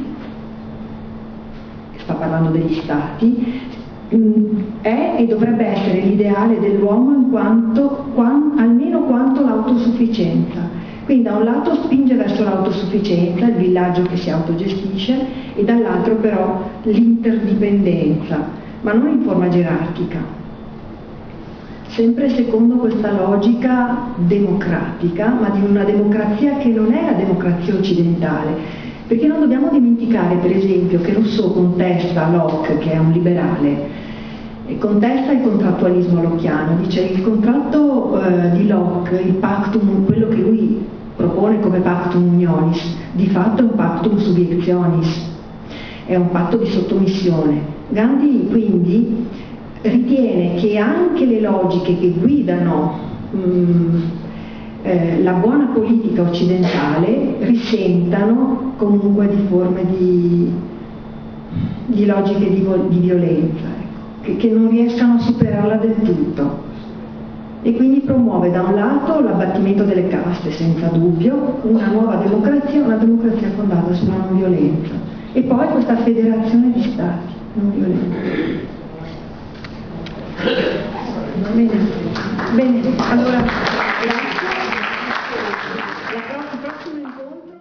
sta parlando degli stati, è e dovrebbe essere l'ideale dell'uomo in quanto, quando, almeno quanto l'autosufficienza. Quindi da un lato spinge verso l'autosufficienza, il villaggio che si autogestisce, e dall'altro però l'interdipendenza, ma non in forma gerarchica, sempre secondo questa logica democratica, ma di una democrazia che non è la democrazia occidentale, perché non dobbiamo dimenticare per esempio che Rousseau contesta Locke, che è un liberale, e contesta il contrattualismo locchiano, dice il contratto eh, di Locke, il pactum, quello che lui propone come pactum unionis, di fatto è un pactum subiectionis, è un patto di sottomissione. Gandhi quindi ritiene che anche le logiche che guidano mh, eh, la buona politica occidentale risentano comunque di forme di, di logiche di, di violenza, ecco, che, che non riescano a superarla del tutto. E quindi promuove da un lato l'abbattimento delle caste, senza dubbio, una nuova democrazia, una democrazia fondata sulla non violenza, e poi questa federazione di stati non violenti. Bene, bene, allora grazie. Il prossimo incontro